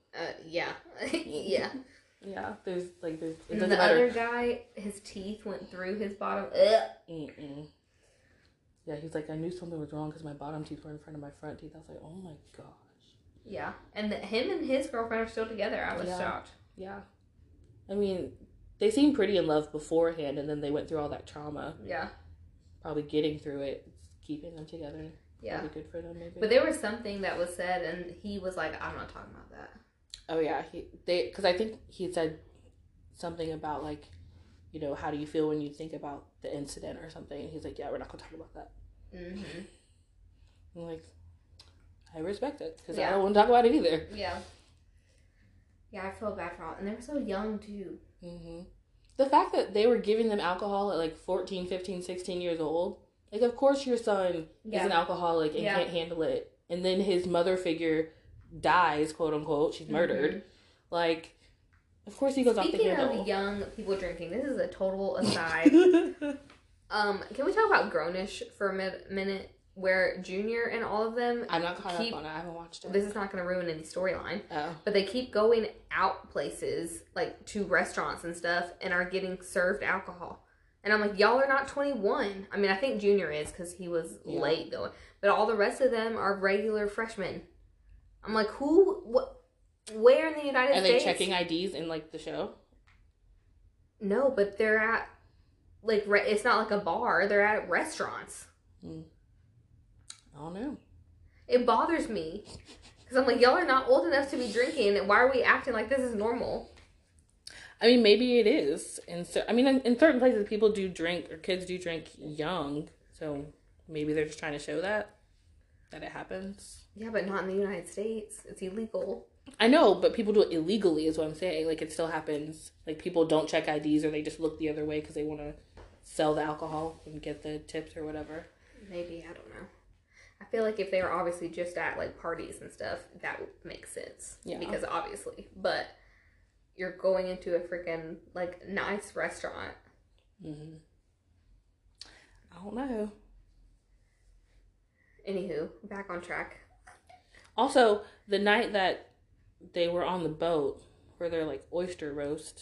[SPEAKER 2] Yeah. Yeah.
[SPEAKER 1] Yeah, there's it
[SPEAKER 2] And
[SPEAKER 1] doesn't
[SPEAKER 2] the
[SPEAKER 1] matter.
[SPEAKER 2] other guy, his teeth went through his bottom. Ugh.
[SPEAKER 1] Mm-mm. Yeah, he's like, I knew something was wrong because my bottom teeth were in front of my front teeth. I was like, oh my gosh.
[SPEAKER 2] Yeah, and him and his girlfriend are still together. I was shocked.
[SPEAKER 1] Yeah. I mean, they seemed pretty in love beforehand, and then they went through all that trauma.
[SPEAKER 2] Yeah.
[SPEAKER 1] Probably getting through it, keeping them together.
[SPEAKER 2] Yeah.
[SPEAKER 1] Probably good for them, maybe.
[SPEAKER 2] But there was something that was said, and he was like, I'm not talking about that.
[SPEAKER 1] Oh, yeah. Because I think he said something about, like, you know, how do you feel when you think about the incident or something? And he's like, yeah, we're not going to talk about that.
[SPEAKER 2] Mm-hmm.
[SPEAKER 1] I'm like, I respect it, because
[SPEAKER 2] Yeah.
[SPEAKER 1] I don't want to talk about it either.
[SPEAKER 2] Yeah. Yeah, I feel bad for all. And they were so young, too.
[SPEAKER 1] Mm-hmm. The fact that they were giving them alcohol at, like, 14, 15, 16 years old. Like, of course your son is an alcoholic and can't handle it. And then his mother figure dies, quote unquote. She's murdered. Mm-hmm. Like, of course he goes off the handle.
[SPEAKER 2] Speaking of young people drinking, this is a total aside. Can we talk about Grownish for a minute? Where Junior and all of them...
[SPEAKER 1] I'm not caught up on it. I haven't watched it.
[SPEAKER 2] This is not going to ruin any storyline.
[SPEAKER 1] Oh.
[SPEAKER 2] But they keep going out places, like to restaurants and stuff, and are getting served alcohol. And I'm like, y'all are not 21. I mean, I think Junior is because he was late going. But all the rest of them are regular freshmen. I'm like, where in the United States?
[SPEAKER 1] Are they checking IDs in, like, the show?
[SPEAKER 2] No, but they're at, like, it's not like a bar. They're at restaurants.
[SPEAKER 1] I don't know.
[SPEAKER 2] It bothers me. Because I'm like, y'all are not old enough to be drinking. Why are we acting like this is normal?
[SPEAKER 1] I mean, maybe it is. And so, I mean, in certain places, people do drink, or kids do drink young. So maybe they're just trying to show that it happens.
[SPEAKER 2] Yeah, but not in the United States. It's illegal.
[SPEAKER 1] I know, but people do it illegally is what I'm saying. Like, it still happens. Like, people don't check IDs or they just look the other way because they want to sell the alcohol and get the tips or whatever.
[SPEAKER 2] Maybe, I don't know. I feel like if they were obviously just at, like, parties and stuff, that would make sense. Yeah. Because obviously. But you're going into a freaking, like, nice restaurant.
[SPEAKER 1] Mm-hmm. I don't know.
[SPEAKER 2] Anywho, back on track.
[SPEAKER 1] Also, the night that they were on the boat for their, like, oyster roast,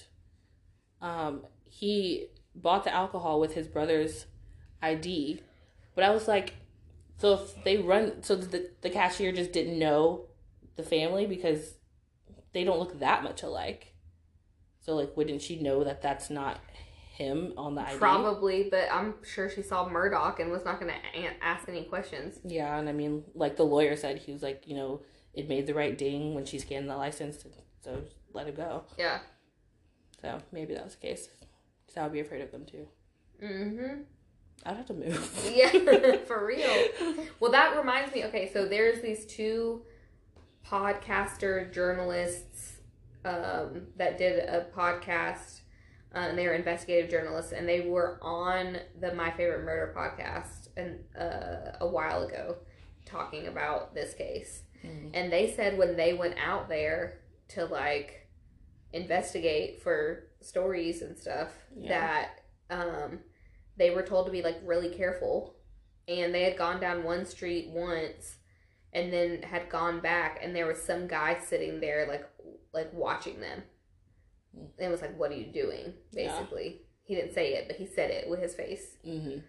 [SPEAKER 1] he bought the alcohol with his brother's ID. But I was like... So if they so the cashier just didn't know the family because they don't look that much alike. So, like, wouldn't she know that that's not him on the ID?
[SPEAKER 2] Probably, but I'm sure she saw Murdoch and was not going to ask any questions.
[SPEAKER 1] Yeah, and I mean, like the lawyer said, he was like, you know, it made the right ding when she scanned the license, so let it go.
[SPEAKER 2] Yeah.
[SPEAKER 1] So maybe that was the case. Because I would be afraid of them too.
[SPEAKER 2] Mm-hmm.
[SPEAKER 1] I'd have to move.
[SPEAKER 2] Yeah, for real. Well, that reminds me. Okay, so there's these two podcaster journalists that did a podcast, and they were investigative journalists, and they were on the My Favorite Murder podcast and a while ago talking about this case. Mm-hmm. And they said when they went out there to, like, investigate for stories and stuff, that they were told to be, like, really careful. And they had gone down one street once and then had gone back, and there was some guy sitting there, like watching them. And it was like, what are you doing, basically? Yeah. He didn't say it, but he said it with his face. Mm-hmm.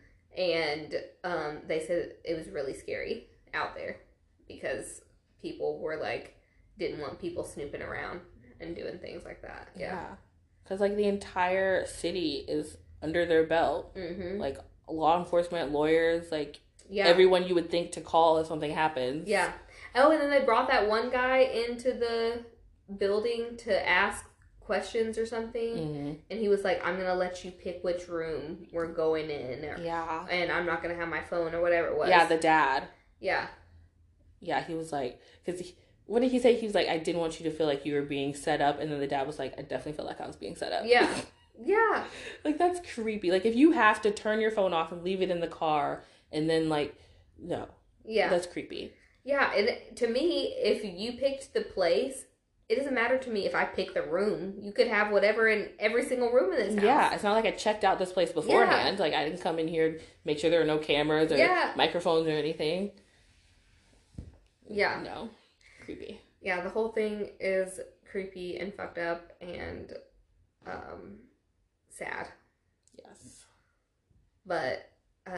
[SPEAKER 2] And they said it was really scary out there because people were, like, didn't want people snooping around and doing things like that. Yeah.
[SPEAKER 1] Because, like, the entire city is under their belt. Mm-hmm. Like, law enforcement, lawyers, like, everyone you would think to call if something happens.
[SPEAKER 2] Yeah. Oh, and then they brought that one guy into the building to ask questions or something. Mm-hmm. And he was like, I'm going to let you pick which room we're going in. And I'm not going to have my phone or whatever it was.
[SPEAKER 1] Yeah, the dad.
[SPEAKER 2] Yeah.
[SPEAKER 1] Yeah, he was like, because what did he say? He was like, I didn't want you to feel like you were being set up. And then the dad was like, I definitely feel like I was being set up.
[SPEAKER 2] Yeah. Yeah.
[SPEAKER 1] Like, that's creepy. Like, if you have to turn your phone off and leave it in the car and then, like, no.
[SPEAKER 2] Yeah.
[SPEAKER 1] That's creepy.
[SPEAKER 2] Yeah, and to me, if you picked the place, it doesn't matter to me if I pick the room. You could have whatever in every single room in this house.
[SPEAKER 1] Yeah, it's not like I checked out this place beforehand. Yeah. Like, I didn't come in here, make sure there are no cameras or microphones or anything.
[SPEAKER 2] Yeah.
[SPEAKER 1] No. Creepy.
[SPEAKER 2] Yeah, the whole thing is creepy and fucked up and sad.
[SPEAKER 1] Yes.
[SPEAKER 2] But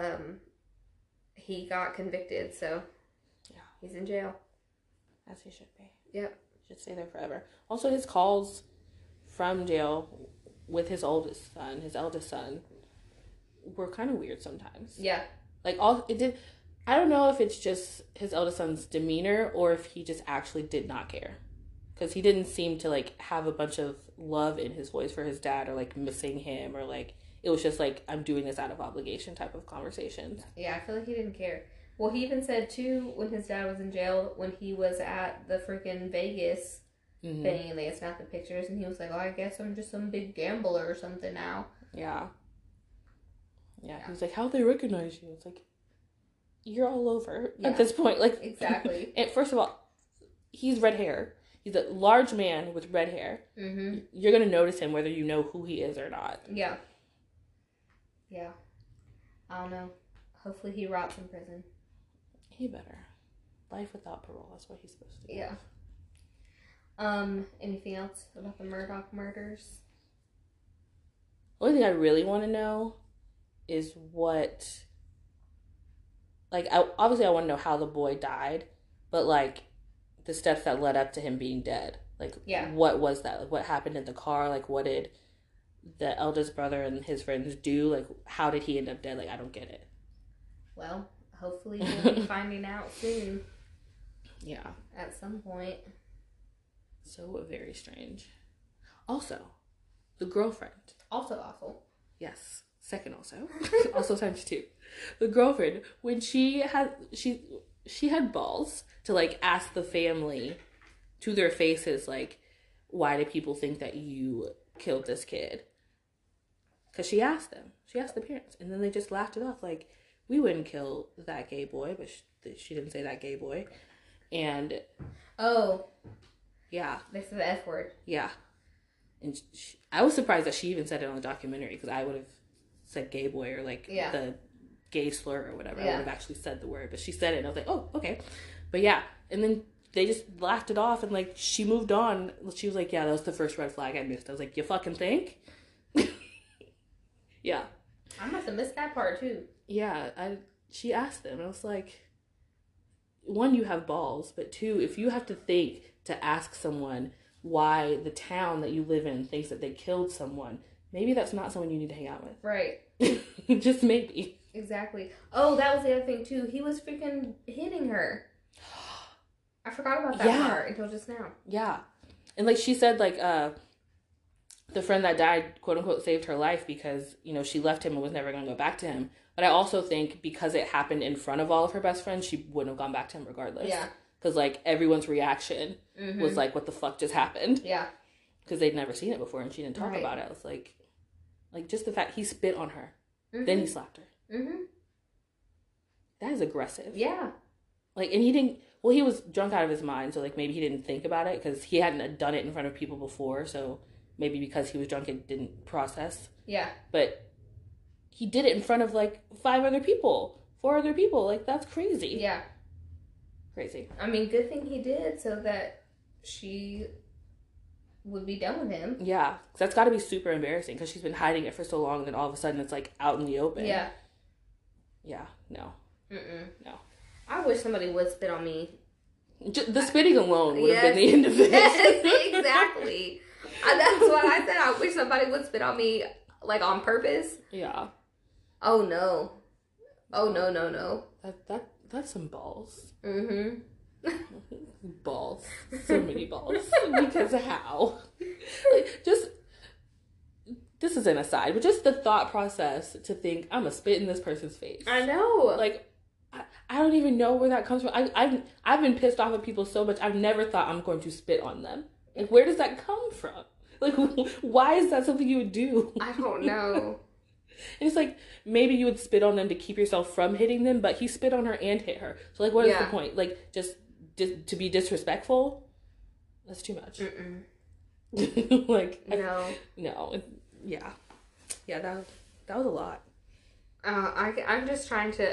[SPEAKER 2] he got convicted, so
[SPEAKER 1] yeah,
[SPEAKER 2] he's in jail.
[SPEAKER 1] As he should be.
[SPEAKER 2] Yep.
[SPEAKER 1] Should stay there forever. Also, his calls from jail with his eldest son, were kind of weird sometimes.
[SPEAKER 2] Yeah.
[SPEAKER 1] Like, I don't know if it's just his eldest son's demeanor or if he just actually did not care. Because he didn't seem to, like, have a bunch of love in his voice for his dad or, like, missing him or, like, it was just, like, I'm doing this out of obligation type of conversations.
[SPEAKER 2] Yeah, I feel like he didn't care. Well, he even said, too, when his dad was in jail, when he was at the freaking Vegas thing and they had snapped the pictures, and he was like, oh, I guess I'm just some big gambler or something now.
[SPEAKER 1] Yeah. Yeah, he was like, how'd they recognize you? It's like, you're all over at this point. Like,
[SPEAKER 2] exactly.
[SPEAKER 1] And first of all, he's red hair. He's a large man with red hair.
[SPEAKER 2] Mm-hmm.
[SPEAKER 1] You're going to notice him whether you know who he is or not.
[SPEAKER 2] Yeah. Yeah. I don't know. Hopefully he rots in prison.
[SPEAKER 1] He better. Life without parole. That's what he's supposed to do.
[SPEAKER 2] Yeah. Anything else about the Murdaugh murders?
[SPEAKER 1] The only thing I really want to know is what... Like, obviously I want to know how the boy died, but, like, the steps that led up to him being dead. Like, what was that? Like, what happened in the car? Like, what did the eldest brother and his friends do? Like, how did he end up dead? Like, I don't get it.
[SPEAKER 2] Well, hopefully we'll be finding out soon.
[SPEAKER 1] Yeah.
[SPEAKER 2] At some point.
[SPEAKER 1] So very strange. Also, the girlfriend.
[SPEAKER 2] Also awful.
[SPEAKER 1] Yes. Second also. Also times 2. The girlfriend, when she had balls to, like, ask the family to their faces, like, why do people think that you killed this kid? Because she asked them. She asked the parents. And then they just laughed it off, like, we wouldn't kill that gay boy, but she didn't say that gay boy. And...
[SPEAKER 2] Oh.
[SPEAKER 1] Yeah.
[SPEAKER 2] They said the F word.
[SPEAKER 1] Yeah. And I was surprised that she even said it on the documentary, because I would have said gay boy or, like, the gay slur or whatever. I would have actually said the word. But she said it, and I was like, oh, okay. But yeah. And then they just laughed it off, and, like, she moved on. She was like, yeah, that was the first red flag I missed. I was like, you fucking think? Yeah.
[SPEAKER 2] I must have missed that part, too.
[SPEAKER 1] Yeah. She asked them. I was like, 1, you have balls. But 2, if you have to think to ask someone why the town that you live in thinks that they killed someone, maybe that's not someone you need to hang out with.
[SPEAKER 2] Right.
[SPEAKER 1] Just maybe.
[SPEAKER 2] Exactly. Oh, that was the other thing, too. He was freaking hitting her. I forgot about that part until just now. Yeah.
[SPEAKER 1] And, like, she said, like, the friend that died, quote unquote, saved her life because, you know, she left him and was never going to go back to him. But I also think because it happened in front of all of her best friends, she wouldn't have gone back to him regardless.
[SPEAKER 2] Yeah.
[SPEAKER 1] Because, like, everyone's reaction was like, what the fuck just happened?
[SPEAKER 2] Yeah.
[SPEAKER 1] Because they'd never seen it before and she didn't talk about it. It was like, just the fact he spit on her. Then he slapped her. That is aggressive.
[SPEAKER 2] Yeah.
[SPEAKER 1] Like, and he didn't, well, he was drunk out of his mind, so, like, maybe he didn't think about it because he hadn't done it in front of people before, so maybe because he was drunk it didn't process.
[SPEAKER 2] Yeah.
[SPEAKER 1] But he did it in front of, like, 4 other people. Like, that's crazy.
[SPEAKER 2] Yeah.
[SPEAKER 1] Crazy.
[SPEAKER 2] I mean, good thing he did so that she would be done with him.
[SPEAKER 1] Yeah. 'Cause that's got to be super embarrassing because she's been hiding it for so long and then all of a sudden it's, like, out in the open.
[SPEAKER 2] Yeah.
[SPEAKER 1] Yeah. No. No.
[SPEAKER 2] I wish somebody would spit on me.
[SPEAKER 1] The spitting alone would have been the end of it.
[SPEAKER 2] Yes, exactly. That's what I said. I wish somebody would spit on me, like, on purpose.
[SPEAKER 1] Yeah.
[SPEAKER 2] Oh, no. Oh, no.
[SPEAKER 1] That's some balls.
[SPEAKER 2] Mm-hmm.
[SPEAKER 1] Balls. So many balls. Because of how? Like, just, this is an aside, but just the thought process to think, I'm going to spit in this person's face.
[SPEAKER 2] I know.
[SPEAKER 1] Like, I don't even know where that comes from. I've been pissed off at people so much, I've never thought I'm going to spit on them. Like, where does that come from? Like, why is that something you would do?
[SPEAKER 2] I don't know.
[SPEAKER 1] And it's like, maybe you would spit on them to keep yourself from hitting them, but he spit on her and hit her. So, like, what is the point? Like, just to be disrespectful? That's too much. Like, no. Yeah, that was a lot.
[SPEAKER 2] I'm just trying to,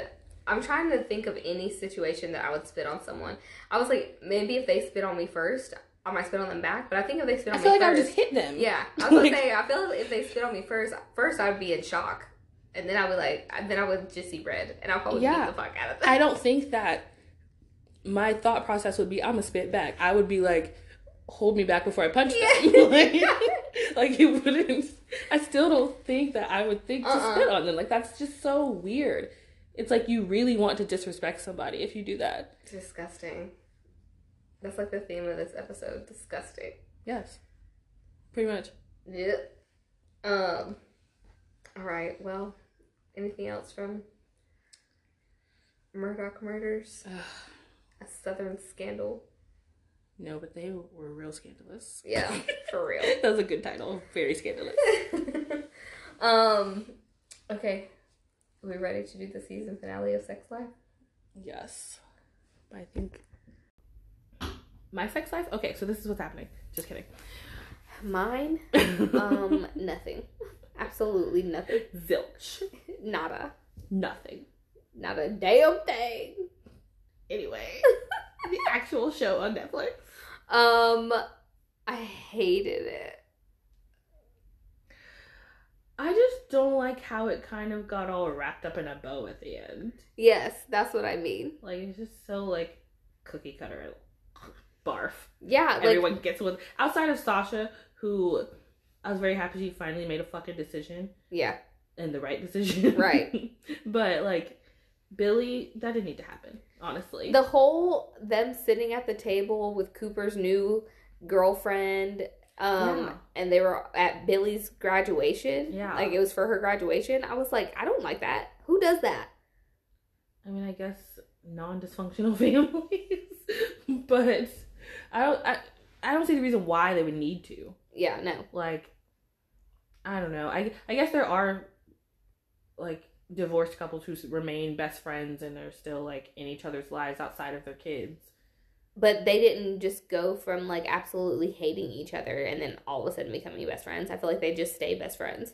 [SPEAKER 2] I'm trying to think of any situation that I would spit on someone. I was like, maybe if they spit on me first, I might spit on them back. But I think if they spit on me first,
[SPEAKER 1] I would just hit them.
[SPEAKER 2] Yeah, I was gonna say, I feel like if they spit on me first I'd be in shock, and then I would just see red, and I'll probably beat the fuck out of them.
[SPEAKER 1] I don't think that my thought process would be I'm gonna spit back. I would be like, hold me back before I punch them. Like it wouldn't. I still don't think that I would think to spit on them. Like that's just so weird. It's like you really want to disrespect somebody if you do that.
[SPEAKER 2] Disgusting. That's like the theme of this episode. Disgusting.
[SPEAKER 1] Yes. Pretty much.
[SPEAKER 2] Yeah. All right. Well, anything else from Murdoch Murders? A Southern Scandal?
[SPEAKER 1] No, but they were real scandalous.
[SPEAKER 2] Yeah, for real.
[SPEAKER 1] That was a good title. Very scandalous.
[SPEAKER 2] Okay. Are we ready to do the season finale of Sex Life?
[SPEAKER 1] Yes. I think... My sex life? Okay, so this is what's happening. Just kidding.
[SPEAKER 2] Mine? Nothing. Absolutely nothing.
[SPEAKER 1] Zilch.
[SPEAKER 2] Nada.
[SPEAKER 1] Nothing.
[SPEAKER 2] Not a damn thing.
[SPEAKER 1] Anyway. The actual show on Netflix.
[SPEAKER 2] I hated it.
[SPEAKER 1] I just don't like how it kind of got all wrapped up in a bow at the end.
[SPEAKER 2] Yes, that's what I mean.
[SPEAKER 1] Like, it's just so, like, cookie cutter. Barf.
[SPEAKER 2] Yeah.
[SPEAKER 1] Everyone gets with... Outside of Sasha, who... I was very happy she finally made a fucking decision.
[SPEAKER 2] Yeah.
[SPEAKER 1] And the right decision.
[SPEAKER 2] Right.
[SPEAKER 1] But, like, Billy, that didn't need to happen, honestly.
[SPEAKER 2] The whole... Them sitting at the table with Cooper's new girlfriend... and they were at Billy's graduation.
[SPEAKER 1] Yeah.
[SPEAKER 2] Like, it was for her graduation. I was like, I don't like that. Who does that?
[SPEAKER 1] I mean, I guess non-dysfunctional families. But I don't see the reason why they would need to.
[SPEAKER 2] Yeah, no.
[SPEAKER 1] Like, I don't know. I guess there are, like, divorced couples who remain best friends and are still, like, in each other's lives outside of their kids.
[SPEAKER 2] But they didn't just go from, like, absolutely hating each other and then all of a sudden becoming best friends. I feel like they just stay best friends.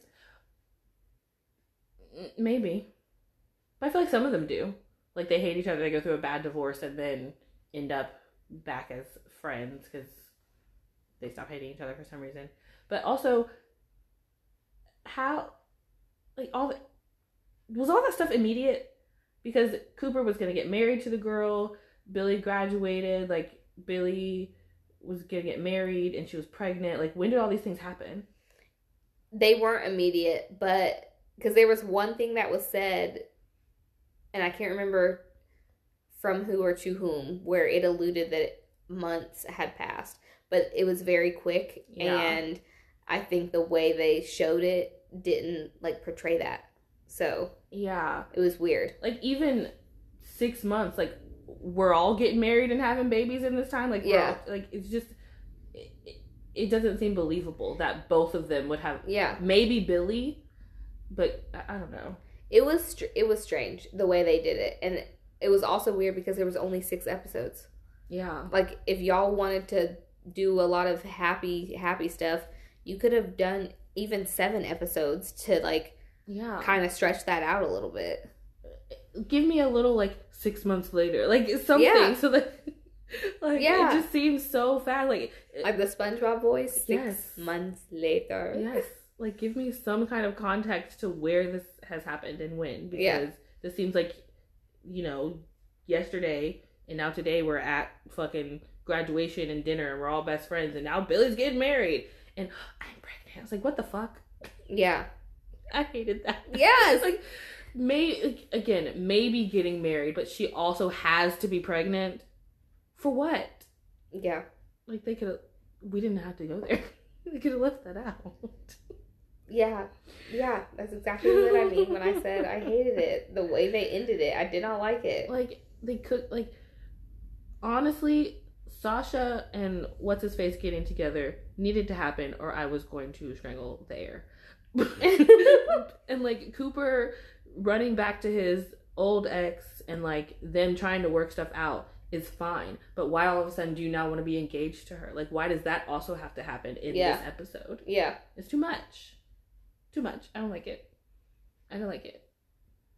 [SPEAKER 1] Maybe. But I feel like some of them do. Like, they hate each other, they go through a bad divorce, and then end up back as friends because they stop hating each other for some reason. But also, how, like, was all that stuff immediate? Because Cooper was going to get married to the girl, Billy graduated, like, Billy was going to get married, and she was pregnant. Like, when did all these things happen?
[SPEAKER 2] They weren't immediate, but, because there was one thing that was said, and I can't remember from who or to whom, where it alluded that months had passed. But it was very quick, and I think the way they showed it didn't, like, portray that. So,
[SPEAKER 1] yeah.
[SPEAKER 2] It was weird.
[SPEAKER 1] Like, even 6 months, like, we're all getting married and having babies in this time. Like, yeah. Like, it's just, it doesn't seem believable that both of them would have.
[SPEAKER 2] Yeah.
[SPEAKER 1] Maybe Billy, but I don't know.
[SPEAKER 2] It was strange the way they did it. And it was also weird because there was only 6 episodes.
[SPEAKER 1] Yeah.
[SPEAKER 2] Like, if y'all wanted to do a lot of happy stuff, you could have done even 7 episodes to, like, kind of stretch that out a little bit.
[SPEAKER 1] Give me a little, like, 6 months later. Like, something so that, like, it just seems so fast. Like
[SPEAKER 2] the SpongeBob voice, 6 months later.
[SPEAKER 1] Yes. Like, give me some kind of context to where this has happened and when. Because this seems like, you know, yesterday and now today we're at fucking graduation and dinner and we're all best friends and now Billy's getting married and I'm pregnant. I was like, what the fuck?
[SPEAKER 2] Yeah.
[SPEAKER 1] I hated that.
[SPEAKER 2] Yes.
[SPEAKER 1] Like, maybe getting married, but she also has to be pregnant. For what?
[SPEAKER 2] Yeah.
[SPEAKER 1] Like, we didn't have to go there. They could have left that out.
[SPEAKER 2] Yeah, that's exactly what I mean when I said I hated it. The way they ended it, I did not like it.
[SPEAKER 1] Like, they could, like, honestly, Sasha and what's-his-face getting together needed to happen or I was going to strangle the air. And, like, Cooper running back to his old ex and, like, them trying to work stuff out is fine. But why all of a sudden do you now want to be engaged to her? Like, why does that also have to happen in this episode?
[SPEAKER 2] Yeah.
[SPEAKER 1] It's too much. Too much. I don't like it.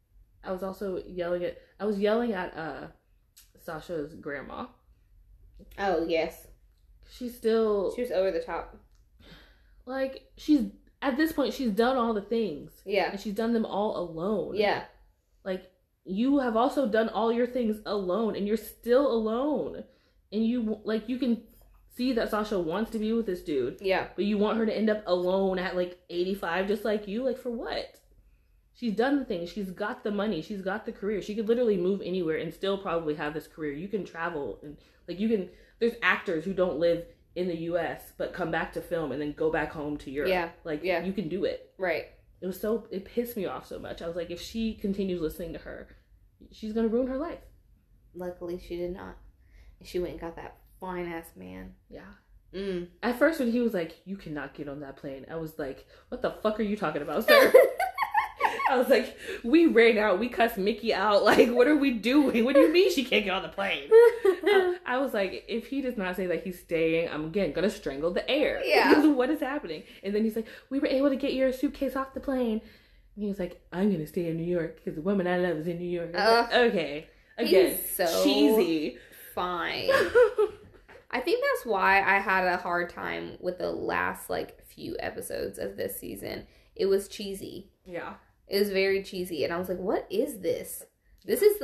[SPEAKER 1] I was also yelling at Sasha's grandma.
[SPEAKER 2] Oh, yes.
[SPEAKER 1] She was
[SPEAKER 2] over the top.
[SPEAKER 1] Like, at this point, she's done all the things.
[SPEAKER 2] Yeah.
[SPEAKER 1] And she's done them all alone.
[SPEAKER 2] Yeah.
[SPEAKER 1] Like, you have also done all your things alone, and you're still alone. And you can see that Sasha wants to be with this dude.
[SPEAKER 2] Yeah.
[SPEAKER 1] But you want her to end up alone at, 85, just like you? Like, for what? She's done the things. She's got the money. She's got the career. She could literally move anywhere and still probably have this career. You can travel. And, there's actors who don't live in the U.S. but come back to film and then go back home to Europe.
[SPEAKER 2] Yeah.
[SPEAKER 1] You can do it.
[SPEAKER 2] Right.
[SPEAKER 1] It pissed me off so much. I was like, if she continues listening to her, she's going to ruin her life.
[SPEAKER 2] Luckily, she did not. She went and got that fine-ass man.
[SPEAKER 1] Yeah. At first, when he was like, you cannot get on that plane, I was like, what the fuck are you talking about, sir? I was like, we ran out. We cussed Mickey out. Like, what are we doing? What do you mean she can't get on the plane? I was like, if he does not say that he's staying, I'm, again, going to strangle the air.
[SPEAKER 2] Yeah.
[SPEAKER 1] Because what is happening? And then he's like, we were able to get your suitcase off the plane. And he was like, I'm going to stay in New York because the woman I love is in New York. Like, okay. Again,
[SPEAKER 2] he's so
[SPEAKER 1] cheesy.
[SPEAKER 2] Fine. I think that's why I had a hard time with the last, few episodes of this season. It was cheesy.
[SPEAKER 1] Yeah.
[SPEAKER 2] It was very cheesy, and I was like, what is this? This is,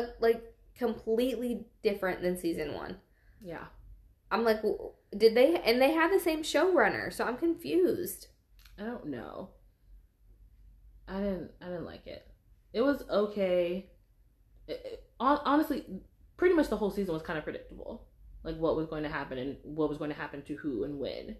[SPEAKER 2] completely different than season 1.
[SPEAKER 1] Yeah.
[SPEAKER 2] I'm like, did they... And they had the same showrunner, so I'm confused.
[SPEAKER 1] I don't know. I didn't like it. It was okay. Honestly, pretty much the whole season was kind of predictable. Like, what was going to happen and what was going to happen to who and when.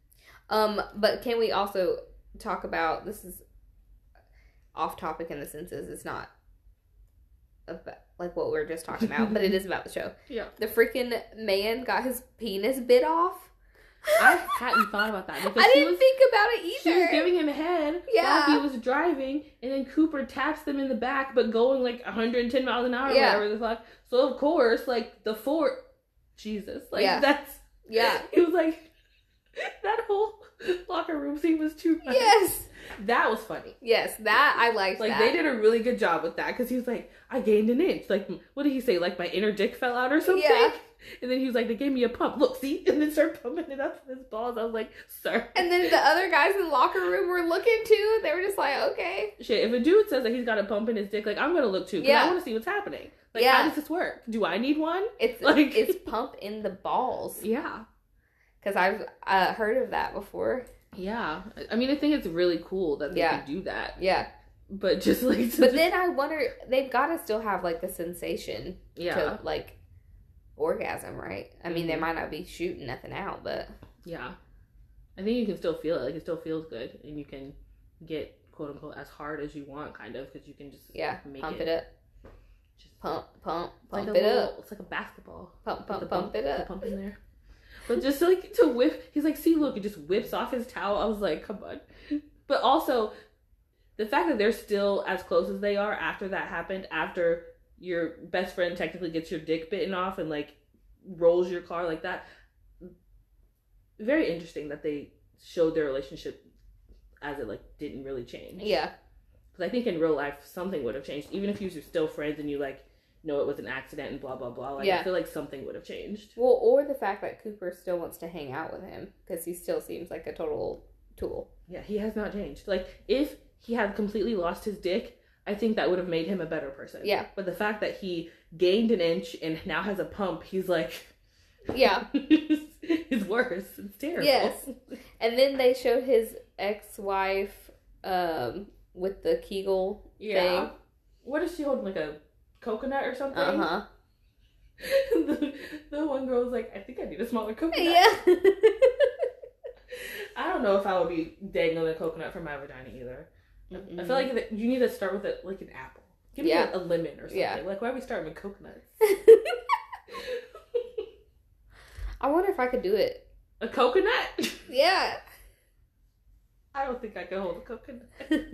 [SPEAKER 2] But can we also talk about... This is off topic in the senses. It's not about, what we were just talking about, but it is about the show.
[SPEAKER 1] Yeah.
[SPEAKER 2] The freaking man got his penis bit off.
[SPEAKER 1] I hadn't thought about that. Because
[SPEAKER 2] I didn't think about it either.
[SPEAKER 1] She was giving him a head while he was driving, and then Cooper taps them in the back, but going 110 miles an hour or whatever the fuck. So, of course, Jesus. That's...
[SPEAKER 2] Yeah.
[SPEAKER 1] He was like... That whole locker room scene was too much.
[SPEAKER 2] Yes.
[SPEAKER 1] That was funny.
[SPEAKER 2] Yes, that I liked. That.
[SPEAKER 1] They did a really good job with that because he was like, I gained an inch. What did he say? My inner dick fell out or something?
[SPEAKER 2] Yeah.
[SPEAKER 1] And then he was like, they gave me a pump. Look, see? And then started pumping it up with his balls. I was like, sir.
[SPEAKER 2] And then the other guys in the locker room were looking too. They were just like, okay.
[SPEAKER 1] Shit, if a dude says that he's got a pump in his dick, I'm going to look too. Because I want to see what's happening. How does this work? Do I need one?
[SPEAKER 2] It's pump in the balls.
[SPEAKER 1] Yeah.
[SPEAKER 2] Because I've heard of that before.
[SPEAKER 1] Yeah. I mean, I think it's really cool that they can do that.
[SPEAKER 2] Yeah.
[SPEAKER 1] But just
[SPEAKER 2] But then I wonder, they've got to still have the sensation to orgasm, right? I mean, they might not be shooting nothing out, but.
[SPEAKER 1] Yeah. I think you can still feel it. It still feels good. And you can get, quote unquote, as hard as you want, kind of, because you can just make
[SPEAKER 2] pump it up. Just pump it up.
[SPEAKER 1] It's like a basketball.
[SPEAKER 2] Pump it up.
[SPEAKER 1] Pump in there. But just to whip, he's like, see, look, it just whips off his towel. I was like, come on. But also, the fact that they're still as close as they are after that happened, after your best friend technically gets your dick bitten off and rolls your car like that, very interesting that they showed their relationship as it didn't really change.
[SPEAKER 2] Yeah.
[SPEAKER 1] Because I think in real life, something would have changed. Even if you were still friends and you know it was an accident and blah, blah, blah. I feel like something would have changed.
[SPEAKER 2] Well, or the fact that Cooper still wants to hang out with him because he still seems like a total tool.
[SPEAKER 1] Yeah, he has not changed. If he had completely lost his dick, I think that would have made him a better person.
[SPEAKER 2] Yeah.
[SPEAKER 1] But the fact that he gained an inch and now has a pump, he's
[SPEAKER 2] yeah.
[SPEAKER 1] it's worse. It's terrible.
[SPEAKER 2] Yes. And then they showed his ex-wife with the Kegel thing.
[SPEAKER 1] What is she holding? A coconut or something?
[SPEAKER 2] Uh-huh.
[SPEAKER 1] the one girl was like, I think I need a smaller coconut.
[SPEAKER 2] Yeah.
[SPEAKER 1] I don't know if I would be dangling a coconut from my vagina either. Mm-mm. I feel like you need to start with an apple. Give me a lemon or something. Yeah. Why are we starting with coconuts?
[SPEAKER 2] I wonder if I could do it.
[SPEAKER 1] A coconut?
[SPEAKER 2] Yeah.
[SPEAKER 1] I don't think I could hold a coconut.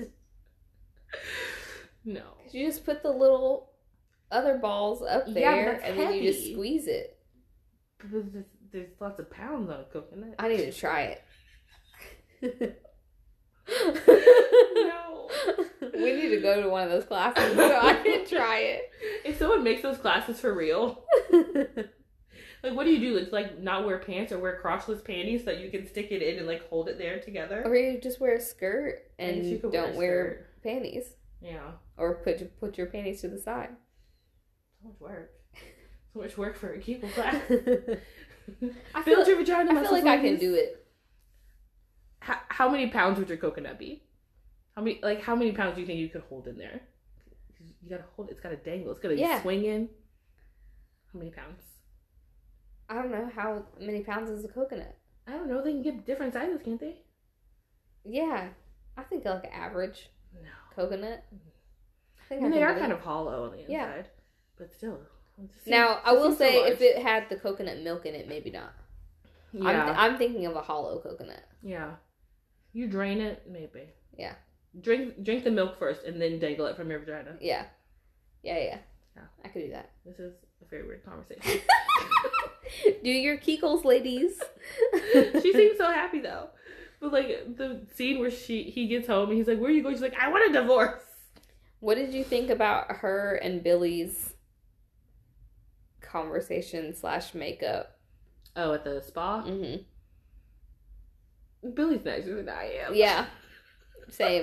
[SPEAKER 1] No.
[SPEAKER 2] Because you just put the little other balls up there and then you just squeeze it.
[SPEAKER 1] There's lots of pounds on a coconut.
[SPEAKER 2] I need to try it.
[SPEAKER 1] No.
[SPEAKER 2] We need to go to one of those classes so I can try it.
[SPEAKER 1] If someone makes those classes for real, like, what do you do? It's like not wear pants or wear crotchless panties so that you can stick it in and like hold it there together.
[SPEAKER 2] Or you just wear a skirt and
[SPEAKER 1] you could
[SPEAKER 2] don't wear panties.
[SPEAKER 1] Yeah.
[SPEAKER 2] Or put your panties to the side.
[SPEAKER 1] So much work. So much work for a Kegel class.
[SPEAKER 2] I
[SPEAKER 1] Build your vagina muscles.
[SPEAKER 2] I feel like I can do it.
[SPEAKER 1] How many pounds would your coconut be? How many pounds do you think you could hold in there? You gotta hold it. It's gotta dangle. It's gotta swing in. How many pounds?
[SPEAKER 2] I don't know. How many pounds is a coconut?
[SPEAKER 1] I don't know. They can get different sizes, can't they?
[SPEAKER 2] Yeah. I think like an average coconut.
[SPEAKER 1] I mean, they are kind of hollow on the inside. Yeah. But still.
[SPEAKER 2] Now, I will say if it had the coconut milk in it, maybe not. Yeah. I'm thinking of a hollow coconut.
[SPEAKER 1] Yeah. You drain it, maybe.
[SPEAKER 2] Yeah.
[SPEAKER 1] Drink the milk first and then dangle it from your vagina.
[SPEAKER 2] Yeah. Yeah. I could do that.
[SPEAKER 1] This is a very weird conversation.
[SPEAKER 2] Do your Kegels, ladies.
[SPEAKER 1] She seems so happy though. But like the scene where he gets home and he's like, "Where are you going?" She's like, "I want a divorce." What
[SPEAKER 2] did you think about her and Billy's conversation / makeup?
[SPEAKER 1] Oh, at the spa?
[SPEAKER 2] Mm-hmm.
[SPEAKER 1] Billy's nicer than I am.
[SPEAKER 2] Yeah. Same.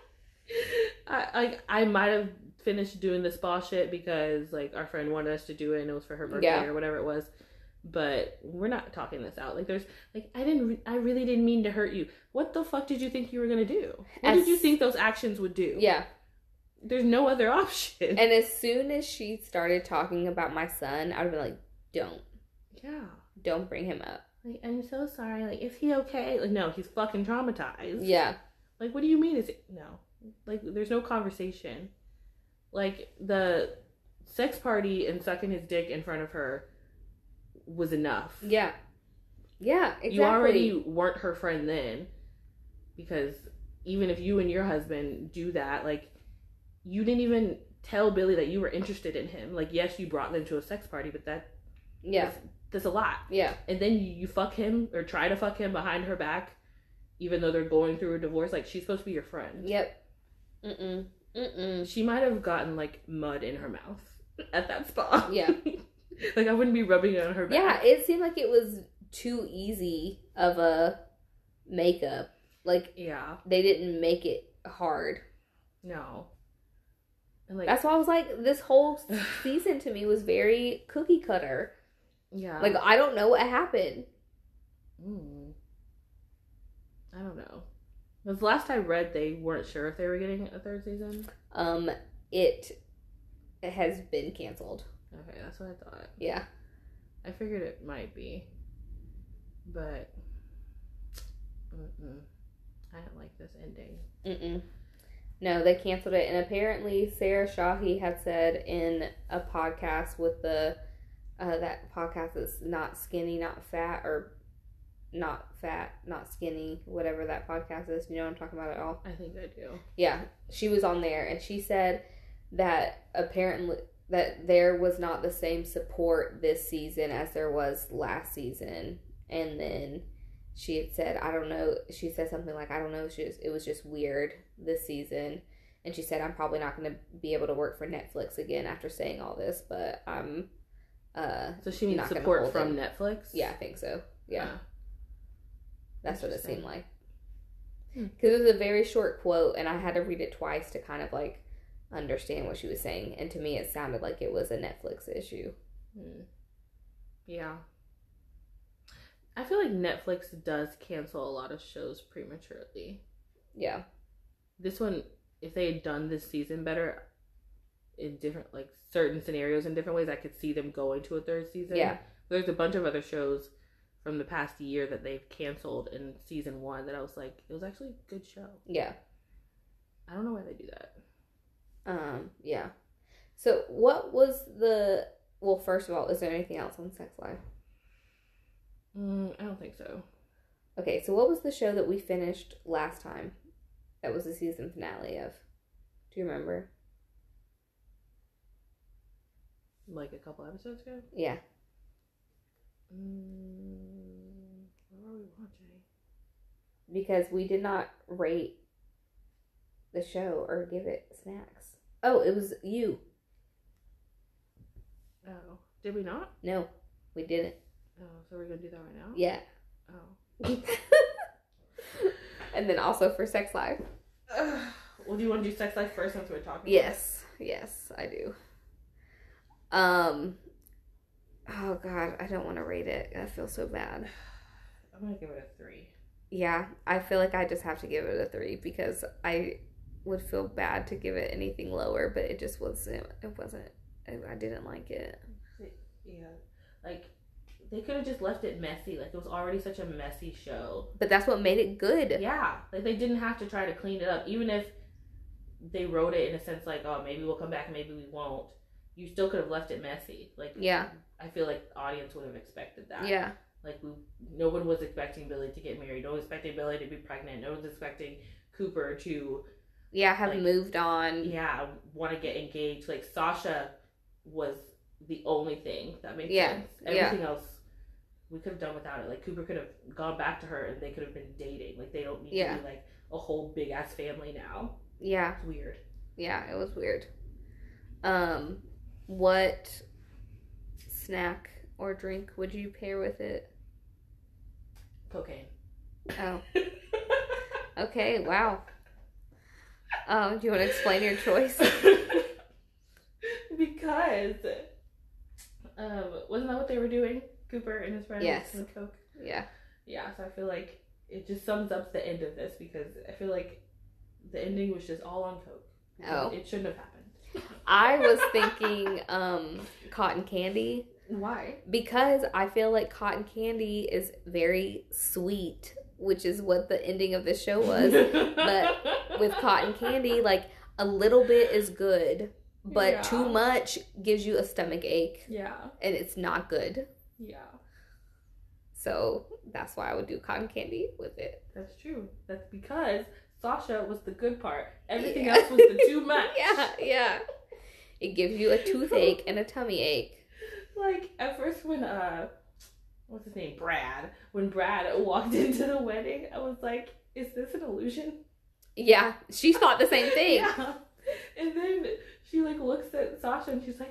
[SPEAKER 1] I might have finished doing the spa shit because like our friend wanted us to do it and it was for her birthday or whatever it was. But we're not talking this out. Like there's like I really didn't mean to hurt you. What the fuck did you think you were gonna do? What did you think those actions would do?
[SPEAKER 2] Yeah.
[SPEAKER 1] There's no other option.
[SPEAKER 2] And as soon as she started talking about my son, I'd be like, don't.
[SPEAKER 1] Yeah.
[SPEAKER 2] Don't bring him up.
[SPEAKER 1] Like, I'm so sorry. Like, is he okay? Like, no, he's fucking traumatized.
[SPEAKER 2] Yeah.
[SPEAKER 1] Like, what do you mean? No. Like, there's no conversation. Like, the sex party and sucking his dick in front of her was enough.
[SPEAKER 2] Yeah. Yeah, exactly.
[SPEAKER 1] You already weren't her friend then. Because even if you and your husband do that, like, you didn't even tell Billy that you were interested in him. Like, yes, you brought them to a sex party, but that's a lot.
[SPEAKER 2] Yeah.
[SPEAKER 1] And then you fuck him or try to fuck him behind her back, even though they're going through a divorce. Like, she's supposed to be your friend.
[SPEAKER 2] Yep.
[SPEAKER 1] She might have gotten, like, mud in her mouth at that spa.
[SPEAKER 2] Yeah.
[SPEAKER 1] Like, I wouldn't be rubbing it on her back.
[SPEAKER 2] Yeah, it seemed like it was too easy of a makeup. Like,
[SPEAKER 1] yeah.
[SPEAKER 2] They didn't make it hard.
[SPEAKER 1] No. And like,
[SPEAKER 2] that's why I was like, this whole season to me was very cookie cutter.
[SPEAKER 1] Yeah.
[SPEAKER 2] Like, I don't know what happened.
[SPEAKER 1] I don't know. Because last I read, they weren't sure if they were getting a third season.
[SPEAKER 2] It has been canceled.
[SPEAKER 1] Okay, that's what I thought.
[SPEAKER 2] Yeah.
[SPEAKER 1] I figured it might be. But, I don't like this ending.
[SPEAKER 2] No, they canceled it. And apparently Sarah Shahi had said in a podcast with that podcast is Not Skinny, Not Fat, or Not Fat, Not Skinny, whatever that podcast is. You know what I'm talking about at all?
[SPEAKER 1] I think I do.
[SPEAKER 2] Yeah. She was on there and she said that apparently that there was not the same support this season as there was last season. And then she had said, I don't know. She said something like, I don't know. It was just weird this season. And she said, I'm probably not going to be able to work for Netflix again after saying all this, but I'm
[SPEAKER 1] so she needs support from Netflix?
[SPEAKER 2] Yeah, I think so. Yeah. That's what it seemed like. Because it was a very short quote, and I had to read it twice to kind of like understand what she was saying. And to me, it sounded like it was a Netflix issue.
[SPEAKER 1] Yeah. I feel like Netflix does cancel a lot of shows prematurely.
[SPEAKER 2] Yeah.
[SPEAKER 1] This one, if they had done this season better in different, like, certain scenarios in different ways, I could see them going to a third season.
[SPEAKER 2] Yeah.
[SPEAKER 1] There's a bunch of other shows from the past year that they've canceled in season 1 that I was like, it was actually a good show.
[SPEAKER 2] Yeah.
[SPEAKER 1] I don't know why they do that.
[SPEAKER 2] Yeah. So what was well, first of all, is there anything else on Sex Life?
[SPEAKER 1] I don't think so.
[SPEAKER 2] Okay, so what was the show that we finished last time that was the season finale of? Do you remember?
[SPEAKER 1] Like a couple episodes ago?
[SPEAKER 2] Yeah.
[SPEAKER 1] What were we watching?
[SPEAKER 2] Because we did not rate the show or give it snacks. Oh, it was you.
[SPEAKER 1] Oh, did we not?
[SPEAKER 2] No, we didn't.
[SPEAKER 1] Oh, so we're gonna do that right now?
[SPEAKER 2] Yeah.
[SPEAKER 1] Oh.
[SPEAKER 2] And then also for Sex Life.
[SPEAKER 1] Well, do you want to do Sex Life first since we're talking?
[SPEAKER 2] Yes, I do. Oh God, I don't want to rate it. I feel so bad.
[SPEAKER 1] I'm gonna give it a 3.
[SPEAKER 2] Yeah, I feel like I just have to give it a 3 because I would feel bad to give it anything lower, but it just wasn't. It wasn't. I didn't like it.
[SPEAKER 1] Yeah, like they could have just left it messy. Like it was already such a messy show.
[SPEAKER 2] But that's what made it good.
[SPEAKER 1] Yeah, like they didn't have to try to clean it up, even if they wrote it in a sense like, oh, maybe we'll come back, maybe we won't. You still could have left it messy. Like,
[SPEAKER 2] yeah,
[SPEAKER 1] I feel like the audience would have expected that.
[SPEAKER 2] Yeah.
[SPEAKER 1] Like, no one was expecting Billy to get married. No one was expecting Billy to be pregnant. No one was expecting Cooper to...
[SPEAKER 2] Yeah, have moved on.
[SPEAKER 1] Yeah, want to get engaged. Like, Sasha was the only thing that made sense. Everything else, we could have done without it. Like, Cooper could have gone back to her and they could have been dating. Like, they don't need to be, like, a whole big-ass family now.
[SPEAKER 2] Yeah.
[SPEAKER 1] It's weird.
[SPEAKER 2] Yeah, it was weird. What snack or drink would you pair with it?
[SPEAKER 1] Cocaine.
[SPEAKER 2] Oh. Okay, wow. Do you want to explain your choice?
[SPEAKER 1] Because, wasn't that what they were doing? Cooper and his friends?
[SPEAKER 2] Yes.
[SPEAKER 1] And Coke?
[SPEAKER 2] Yeah.
[SPEAKER 1] Yeah, so I feel like it just sums up the end of this because I feel like the ending was just all on Coke.
[SPEAKER 2] Oh.
[SPEAKER 1] It shouldn't have happened.
[SPEAKER 2] I was thinking cotton candy.
[SPEAKER 1] Why?
[SPEAKER 2] Because I feel like cotton candy is very sweet, which is what the ending of this show was. But with cotton candy, like a little bit is good, but too much gives you a stomach ache.
[SPEAKER 1] Yeah.
[SPEAKER 2] And it's not good.
[SPEAKER 1] Yeah.
[SPEAKER 2] So that's why I would do cotton candy with it.
[SPEAKER 1] That's true. That's because Sasha was the good part. Everything else was the too much.
[SPEAKER 2] Yeah. It gives you a toothache and a tummy ache.
[SPEAKER 1] Like, at first when, what's his name? Brad. When Brad walked into the wedding, I was like, is this an illusion?
[SPEAKER 2] Yeah, she thought the same thing.
[SPEAKER 1] Yeah. And then she, like, looks at Sasha and she's like,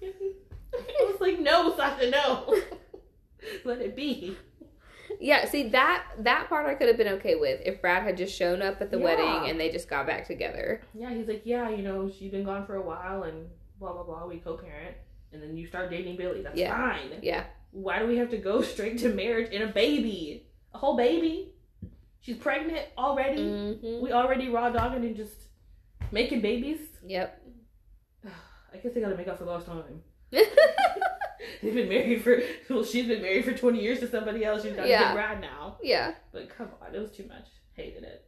[SPEAKER 1] I was like, no, Sasha, no. Let it be.
[SPEAKER 2] Yeah, see, that part I could have been okay with if Brad had just shown up at the wedding and they just got back together.
[SPEAKER 1] Yeah, he's like, yeah, you know, she's been gone for a while and blah, blah, blah, we co-parent. And then you start dating Billy. That's fine.
[SPEAKER 2] Yeah.
[SPEAKER 1] Why do we have to go straight to marriage and a baby? A whole baby? She's pregnant already?
[SPEAKER 2] Mm-hmm.
[SPEAKER 1] We already raw dogging and just making babies?
[SPEAKER 2] Yep.
[SPEAKER 1] I guess they gotta make up for lost time. They've been married for, she's been married for 20 years to somebody else. She's got to get Brad now.
[SPEAKER 2] Yeah.
[SPEAKER 1] But come on, it was too much. Hated it.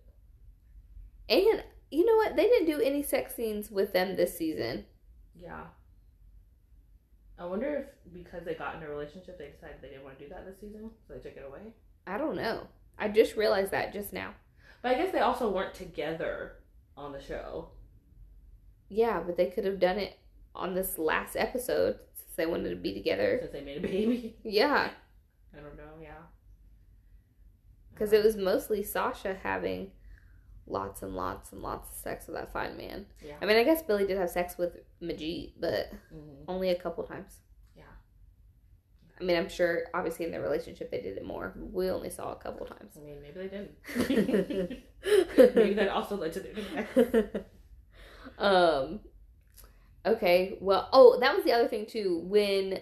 [SPEAKER 2] And you know what? They didn't do any sex scenes with them this season.
[SPEAKER 1] Yeah. I wonder if because they got in a relationship, they decided they didn't want to do that this season, so they took it away.
[SPEAKER 2] I don't know. I just realized that just now.
[SPEAKER 1] But I guess they also weren't together on the show.
[SPEAKER 2] Yeah, but they could have done it on this last episode since they wanted to be together.
[SPEAKER 1] Since they made a baby.
[SPEAKER 2] Yeah.
[SPEAKER 1] I don't know, yeah.
[SPEAKER 2] Because it was mostly Sasha having lots and lots and lots of sex with that fine man.
[SPEAKER 1] Yeah.
[SPEAKER 2] I mean, I guess Billy did have sex with Majid, but only a couple times.
[SPEAKER 1] Yeah.
[SPEAKER 2] I mean, I'm sure, obviously, in their relationship, they did it more. We only saw a couple times.
[SPEAKER 1] I mean, maybe they didn't. Maybe that also led to their neglect.
[SPEAKER 2] Okay, well, that was the other thing, too. When,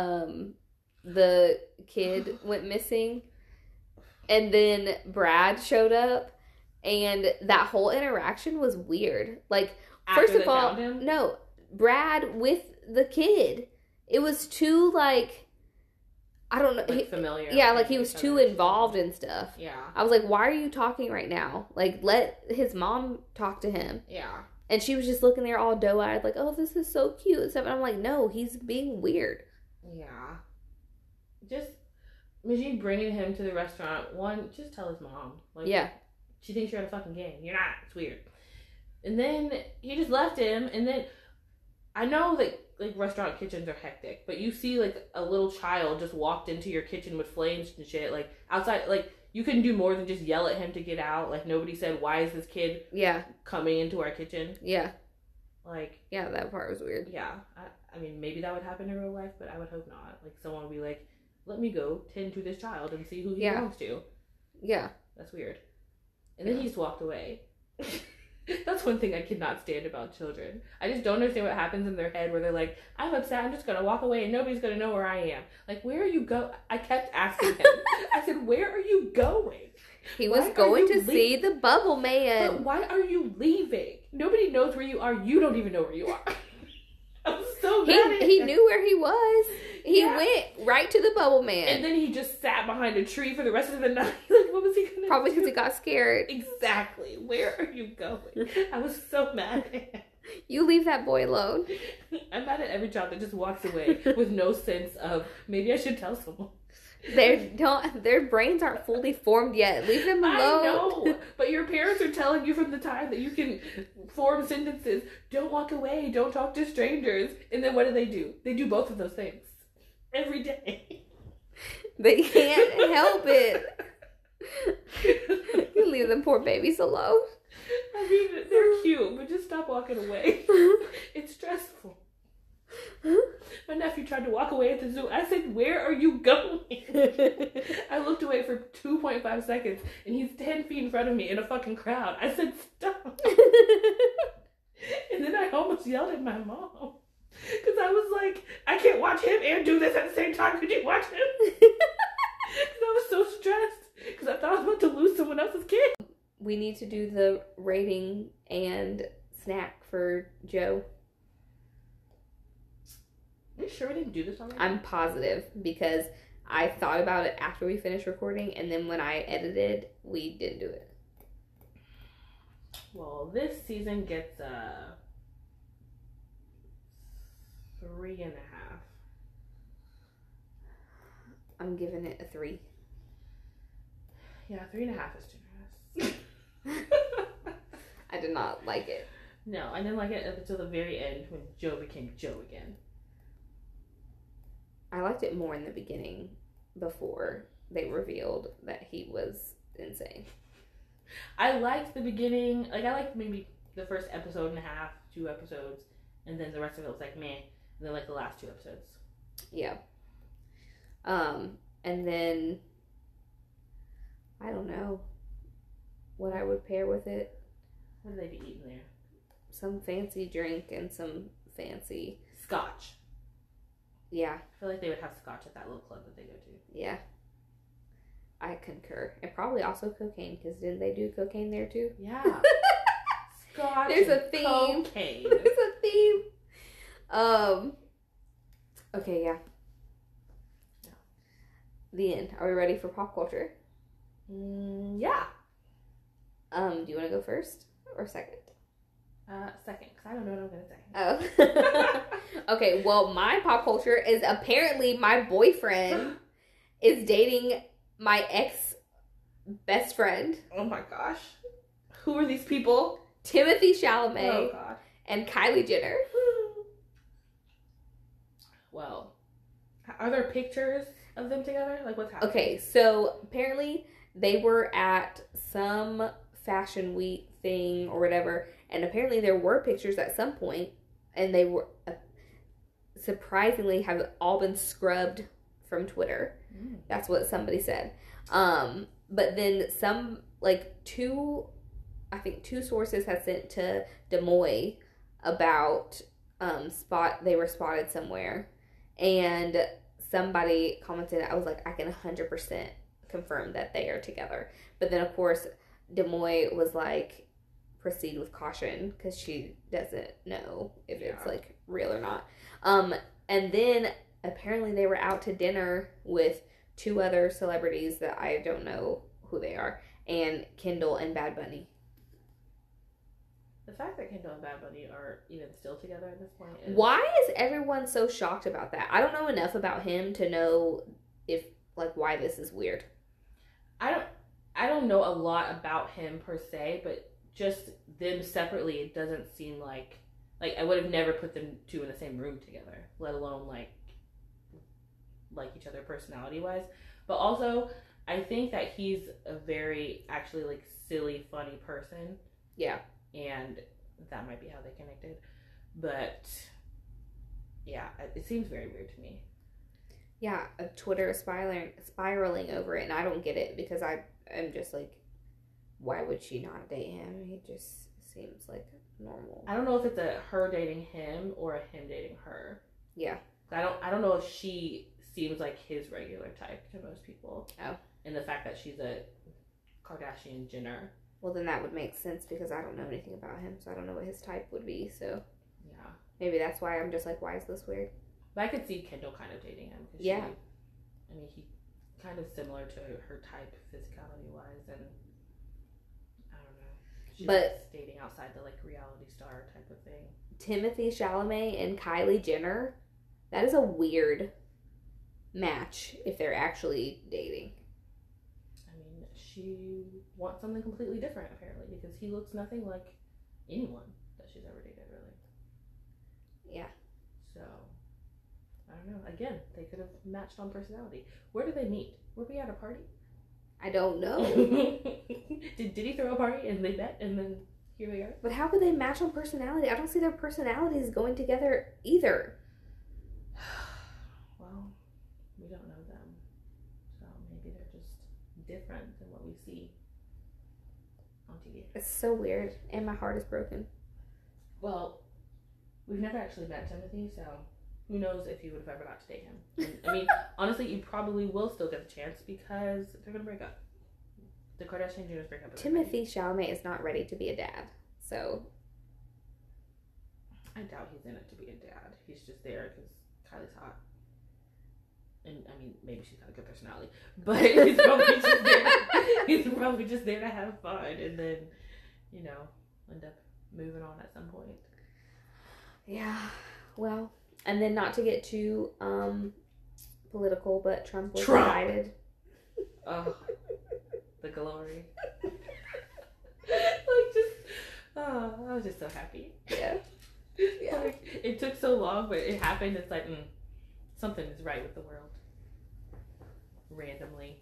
[SPEAKER 2] the kid went missing, and then Brad showed up, and that whole interaction was weird. Like, first of all, no, Brad with the kid. It was too, like, I don't know.
[SPEAKER 1] Like familiar.
[SPEAKER 2] Yeah, like he was too involved in stuff.
[SPEAKER 1] Yeah.
[SPEAKER 2] I was like, why are you talking right now? Like, let his mom talk to him.
[SPEAKER 1] Yeah.
[SPEAKER 2] And she was just looking there all doe-eyed, like, oh, this is so cute and stuff. And I'm like, no, he's being weird.
[SPEAKER 1] Yeah. Just, Majid bringing him to the restaurant, one, just tell his mom. Like,
[SPEAKER 2] yeah.
[SPEAKER 1] She thinks you're at a fucking game. You're not. It's weird. And then he just left him, and then I know that like restaurant kitchens are hectic, but you see like a little child just walked into your kitchen with flames and shit, like outside, like you couldn't do more than just yell at him to get out. Like, nobody said, why is this kid coming into our kitchen?
[SPEAKER 2] Yeah.
[SPEAKER 1] Like,
[SPEAKER 2] yeah, that part was weird.
[SPEAKER 1] Yeah. I mean, maybe that would happen in real life, but I would hope not. Like, someone would be like, let me go tend to this child and see who he belongs to.
[SPEAKER 2] Yeah.
[SPEAKER 1] That's weird. And then he just walked away. That's one thing I cannot stand about children. I just don't understand what happens in their head where they're like, I'm upset, I'm just going to walk away and nobody's going to know where I am. Like, where are you going? I kept asking him. I said, where are you going?
[SPEAKER 2] He was going to see the Bubble Man.
[SPEAKER 1] But why are you leaving? Nobody knows where you are. You don't even know where you are. I'm so mad.
[SPEAKER 2] He knew where he was. He went right to the Bubble Man.
[SPEAKER 1] And then he just sat behind a tree for the rest of the night. Like, what was he going to do?
[SPEAKER 2] Probably because he got scared.
[SPEAKER 1] Exactly. Where are you going? I was so mad at him.
[SPEAKER 2] You leave that boy alone.
[SPEAKER 1] I'm mad at every child that just walks away with no sense of, maybe I should tell someone.
[SPEAKER 2] Their brains aren't fully formed yet. Leave them alone.
[SPEAKER 1] I know, but your parents are telling you from the time that you can form sentences. Don't walk away. Don't talk to strangers. And then what do? They do both of those things every day.
[SPEAKER 2] They can't help it. You leave them poor babies alone.
[SPEAKER 1] I mean, they're cute, but just stop walking away. It's stressful. My nephew tried to walk away at the zoo. I said, where are you going? I looked away for 2.5 seconds, and he's 10 feet in front of me in a fucking crowd. I said, stop. And then I almost yelled at my mom. Because I was like, I can't watch him and do this at the same time. Could you watch him? Because I was so stressed. Because I thought I was about to lose someone else's kid.
[SPEAKER 2] We need to do the rating and snack for Joe.
[SPEAKER 1] Are you sure we didn't do this already?
[SPEAKER 2] I'm positive because I thought about it after we finished recording, and then when I edited, we didn't do it.
[SPEAKER 1] Well, this season gets 3.5.
[SPEAKER 2] I'm giving it a 3.
[SPEAKER 1] Yeah, 3.5 is generous.
[SPEAKER 2] I did not like it.
[SPEAKER 1] No, I didn't like it up until the very end when Joe became Joe again.
[SPEAKER 2] I liked it more in the beginning before they revealed that he was insane.
[SPEAKER 1] I liked the beginning. Like, I liked maybe the first episode and a half, 2 episodes, and then the rest of it was like meh. And then like the last 2 episodes.
[SPEAKER 2] Yeah. And then I don't know what I would pair with it.
[SPEAKER 1] What would they be eating there?
[SPEAKER 2] Some fancy drink and some fancy
[SPEAKER 1] scotch.
[SPEAKER 2] Yeah.
[SPEAKER 1] I feel like they would have scotch at that little club that they go to.
[SPEAKER 2] Yeah. I concur. And probably also cocaine, because didn't they do cocaine there too?
[SPEAKER 1] Yeah. Scotch.
[SPEAKER 2] There's a theme.
[SPEAKER 1] Cocaine.
[SPEAKER 2] There's a theme. Okay, yeah. The end. Are we ready for pop culture?
[SPEAKER 1] Yeah.
[SPEAKER 2] Do you want to go first or second?
[SPEAKER 1] Second, because I don't know what I'm going to say.
[SPEAKER 2] Oh. Okay, well, my pop culture is apparently my boyfriend is dating my ex best friend.
[SPEAKER 1] Oh my gosh. Who are these people?
[SPEAKER 2] Timothy Chalamet.
[SPEAKER 1] Oh god.
[SPEAKER 2] And Kylie Jenner.
[SPEAKER 1] Well, are there pictures of them together? Like, what's happening?
[SPEAKER 2] Okay, so apparently they were at some fashion week thing or whatever, and apparently there were pictures at some point, and they were surprisingly have all been scrubbed from Twitter. That's what somebody said. But then some, like two sources had sent to Des Moines about they were spotted somewhere, and somebody commented, I was like, I can 100% confirm that they are together. But then of course Des Moines was like, proceed with caution, because she doesn't know if it's like real or not. And then apparently they were out to dinner with 2 other celebrities that I don't know who they are, and Kendall and Bad Bunny.
[SPEAKER 1] The fact that Kendall and Bad Bunny are even still together at this point is...
[SPEAKER 2] Why is everyone so shocked about that? I don't know enough about him to know if, like, why this is weird.
[SPEAKER 1] I don't know a lot about him per se, but just them separately, it doesn't seem like I would have never put them 2 in the same room together, let alone like each other personality wise. But also, I think that he's a very actually like silly, funny person.
[SPEAKER 2] Yeah.
[SPEAKER 1] And that might be how they connected. But yeah, it seems very weird to me.
[SPEAKER 2] Yeah, Twitter is spiraling over it, and I don't get it because I'm just like, why would she not date him? He just seems like normal.
[SPEAKER 1] I don't know if it's a her dating him or a him dating her.
[SPEAKER 2] Yeah.
[SPEAKER 1] I don't know if she seems like his regular type to most people.
[SPEAKER 2] Oh.
[SPEAKER 1] And the fact that she's a Kardashian Jenner.
[SPEAKER 2] Well, then that would make sense because I don't know anything about him, so I don't know what his type would be. So
[SPEAKER 1] yeah,
[SPEAKER 2] maybe that's why I'm just like, why is this weird?
[SPEAKER 1] But I could see Kendall kind of dating him.
[SPEAKER 2] Yeah.
[SPEAKER 1] I mean, he kind of similar to her type physicality wise, and I don't know. She's
[SPEAKER 2] but
[SPEAKER 1] dating outside the like reality star type of thing.
[SPEAKER 2] Timothée Chalamet and Kylie Jenner, that is a weird match if they're actually dating.
[SPEAKER 1] I mean, she wants something completely different apparently because he looks nothing like anyone that she's ever dated, really.
[SPEAKER 2] Yeah. So,
[SPEAKER 1] I don't know. Again, they could have matched on personality. Where did they meet? Were we at a party?
[SPEAKER 2] I don't know.
[SPEAKER 1] Did he throw a party and they met and then here we are?
[SPEAKER 2] But how could they match on personality? I don't see their personalities going together either.
[SPEAKER 1] Well, we don't know them. So maybe they're just different than what we see on TV.
[SPEAKER 2] It's so weird. And my heart is broken.
[SPEAKER 1] Well, we've never actually met Timothy, so who knows if you would have ever got to date him. And, I mean, honestly, you probably will still get the chance because they're going to break up. The Kardashian Jenners break up.
[SPEAKER 2] Timothée Chalamet is not ready to be a dad, so
[SPEAKER 1] I doubt he's in it to be a dad. He's just there because Kylie's hot. And, I mean, maybe she's got a good personality. But he's probably just there. He's probably just there to have fun and then, you know, end up moving on at some point.
[SPEAKER 2] Yeah, well, and then not to get too political, but Trump was indicted.
[SPEAKER 1] Oh, the glory. I was just so happy.
[SPEAKER 2] Yeah. Yeah.
[SPEAKER 1] Like, it took so long, but it happened. It's like, something is right with the world. Randomly.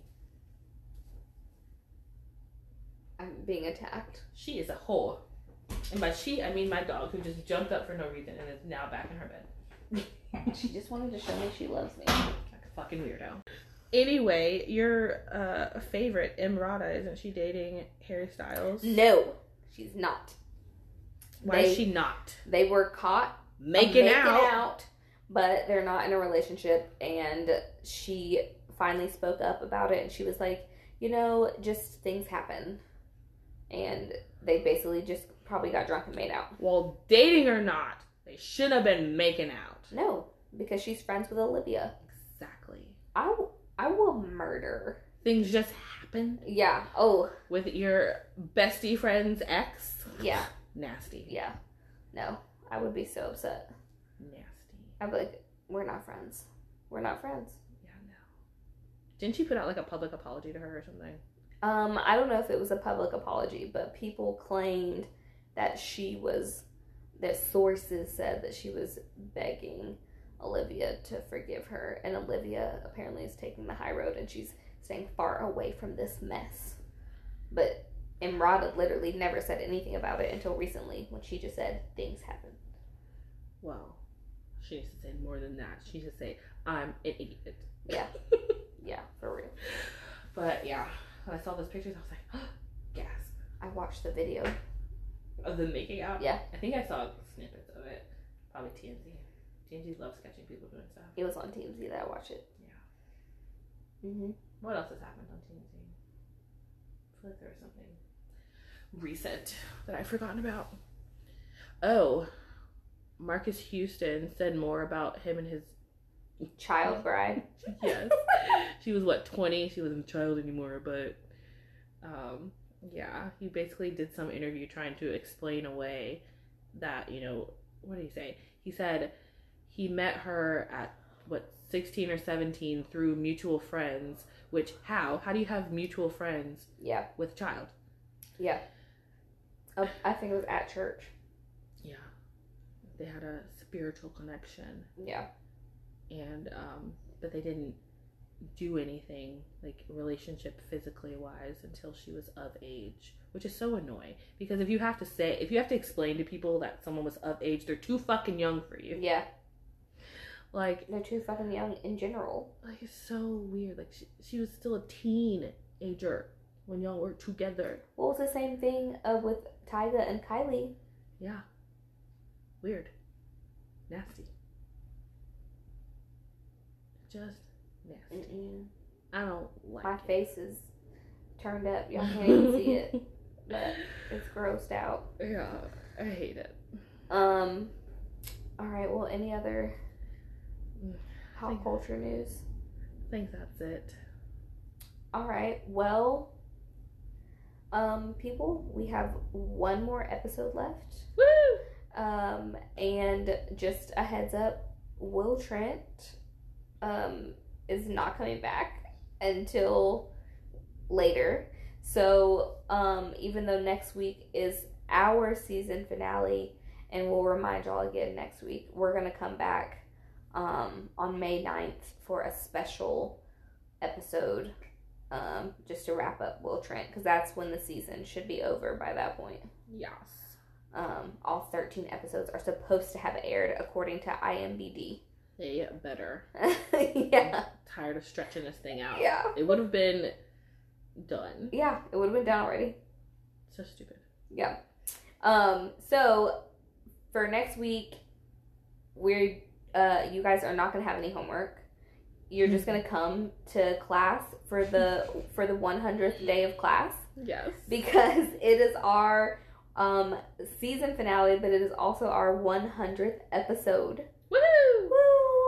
[SPEAKER 2] I'm being attacked.
[SPEAKER 1] She is a whore. And by she, I mean my dog, who just jumped up for no reason and is now back in her bed.
[SPEAKER 2] She just wanted to show me she loves me.
[SPEAKER 1] Like a fucking weirdo. Anyway, your favorite, Emrata, isn't she dating Harry Styles?
[SPEAKER 2] No, she's not.
[SPEAKER 1] Why is she not?
[SPEAKER 2] They were caught
[SPEAKER 1] making out,
[SPEAKER 2] but they're not in a relationship, and she finally spoke up about it, and she was like, just things happen. And they basically just probably got drunk and made out.
[SPEAKER 1] Well, dating or not, they should have been making out.
[SPEAKER 2] No, because she's friends with Olivia.
[SPEAKER 1] Exactly.
[SPEAKER 2] I will murder.
[SPEAKER 1] Things just happen?
[SPEAKER 2] Yeah. Oh.
[SPEAKER 1] With your bestie friend's ex?
[SPEAKER 2] Yeah.
[SPEAKER 1] Nasty.
[SPEAKER 2] Yeah. No, I would be so upset.
[SPEAKER 1] Nasty.
[SPEAKER 2] I'd be like, we're not friends. We're not friends.
[SPEAKER 1] Yeah, no. Didn't she put out like a public apology to her or something?
[SPEAKER 2] I don't know if it was a public apology, but people claimed that sources said that she was begging Olivia to forgive her, and Olivia apparently is taking the high road and she's staying far away from this mess. But Emrata literally never said anything about it until recently when she just said things happen.
[SPEAKER 1] Well, she needs to say more than that. She needs to say, I'm an idiot.
[SPEAKER 2] Yeah. Yeah, for real.
[SPEAKER 1] But yeah, when I saw those pictures, I was like, oh, gasp.
[SPEAKER 2] I watched the video.
[SPEAKER 1] Of them making out?
[SPEAKER 2] Yeah.
[SPEAKER 1] I think I saw snippets of it. Probably TMZ. TMZ loves catching people doing stuff.
[SPEAKER 2] It was on TMZ that I watched it.
[SPEAKER 1] Yeah.
[SPEAKER 2] Mm-hmm.
[SPEAKER 1] What else has happened on TMZ? I feel like there was something recent that I've forgotten about. Oh, Marcus Houston said more about him and his
[SPEAKER 2] child bride.
[SPEAKER 1] Yes. She was 20? She wasn't a child anymore, but yeah, he basically did some interview trying to explain away that, what did he say? He said he met her at 16 or 17 through mutual friends, which how do you have mutual friends with a child? Yeah.
[SPEAKER 2] I think it was at church.
[SPEAKER 1] Yeah. They had a spiritual connection.
[SPEAKER 2] Yeah.
[SPEAKER 1] And but they didn't do anything like relationship physically wise until she was of age, which is so annoying because if you have to explain to people that someone was of age, they're too fucking young for you.
[SPEAKER 2] Yeah.
[SPEAKER 1] Like,
[SPEAKER 2] they're too fucking young in general.
[SPEAKER 1] Like, it's so weird. Like, she was still a teenager when y'all were together.
[SPEAKER 2] Well, it's the same thing with Tyga and Kylie.
[SPEAKER 1] Yeah. Weird. Nasty. Just nasty.
[SPEAKER 2] Mm-mm.
[SPEAKER 1] I don't like
[SPEAKER 2] My
[SPEAKER 1] it.
[SPEAKER 2] face is turned up. Y'all can't even see it. But it's grossed out.
[SPEAKER 1] Yeah, I hate it.
[SPEAKER 2] Alright, well, any other pop culture news?
[SPEAKER 1] I think that's it.
[SPEAKER 2] Alright, well, people, we have one more episode left.
[SPEAKER 1] Woo!
[SPEAKER 2] And just a heads up, Will Trent is not coming back until later. So even though next week is our season finale, and we'll remind y'all again next week, we're going to come back on May 9th for a special episode just to wrap up Will Trent, because that's when the season should be over by that point.
[SPEAKER 1] Yes.
[SPEAKER 2] All 13 episodes are supposed to have aired according to IMDb.
[SPEAKER 1] They better.
[SPEAKER 2] Yeah.
[SPEAKER 1] I'm tired of stretching this thing out.
[SPEAKER 2] Yeah.
[SPEAKER 1] It would have been done.
[SPEAKER 2] Yeah, it would have been done already.
[SPEAKER 1] So stupid.
[SPEAKER 2] Yeah. So for next week, you guys are not gonna have any homework. You're just gonna come to class for the 100th day of class.
[SPEAKER 1] Yes.
[SPEAKER 2] Because it is our season finale, but it is also our 100th episode.
[SPEAKER 1] Woo!
[SPEAKER 2] Woo!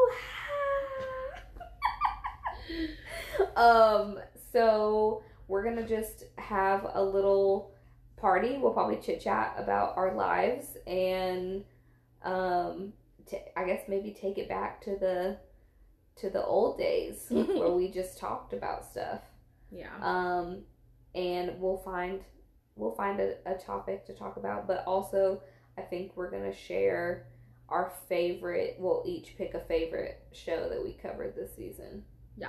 [SPEAKER 2] So we're gonna just have a little party. We'll probably chit chat about our lives and I guess maybe take it back to the old days where we just talked about stuff.
[SPEAKER 1] Yeah.
[SPEAKER 2] And we'll find a topic to talk about, but also I think we're gonna share our favorite. We'll each pick a favorite show that we covered this season.
[SPEAKER 1] Yes.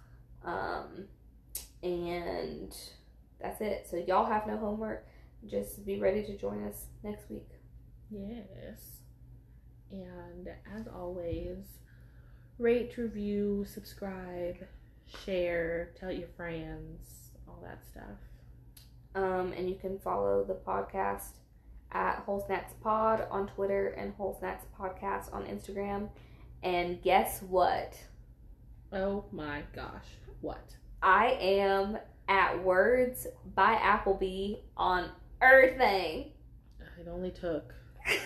[SPEAKER 2] And that's it. So y'all have no homework. Just be ready to join us next week.
[SPEAKER 1] Yes. And as always, rate, review, subscribe, share, tell your friends, all that stuff.
[SPEAKER 2] And you can follow the podcast at Whole Snacks Pod on Twitter and Whole Snacks Podcast on Instagram. And guess what?
[SPEAKER 1] Oh my gosh. What?
[SPEAKER 2] I am at Words by Applebee on everything.
[SPEAKER 1] It only took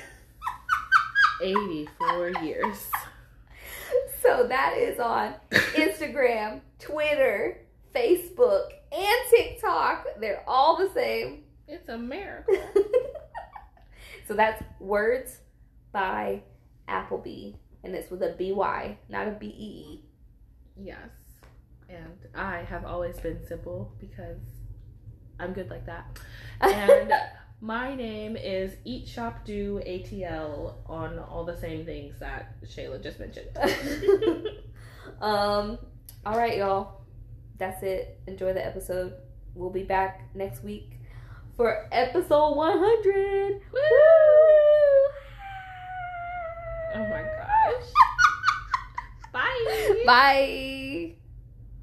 [SPEAKER 1] 84 years.
[SPEAKER 2] So that is on Instagram, Twitter, Facebook, and TikTok. They're all the same.
[SPEAKER 1] It's a miracle.
[SPEAKER 2] So that's Words by Applebee. And it's with a B-Y, not a B-E-E.
[SPEAKER 1] Yes. And I have always been simple because I'm good like that. And my name is Eat Shop Do ATL on all the same things that Shayla just mentioned.
[SPEAKER 2] All right, y'all. That's it. Enjoy the episode. We'll be back next week for episode 100. Woo!
[SPEAKER 1] Oh my gosh. Bye.
[SPEAKER 2] Bye.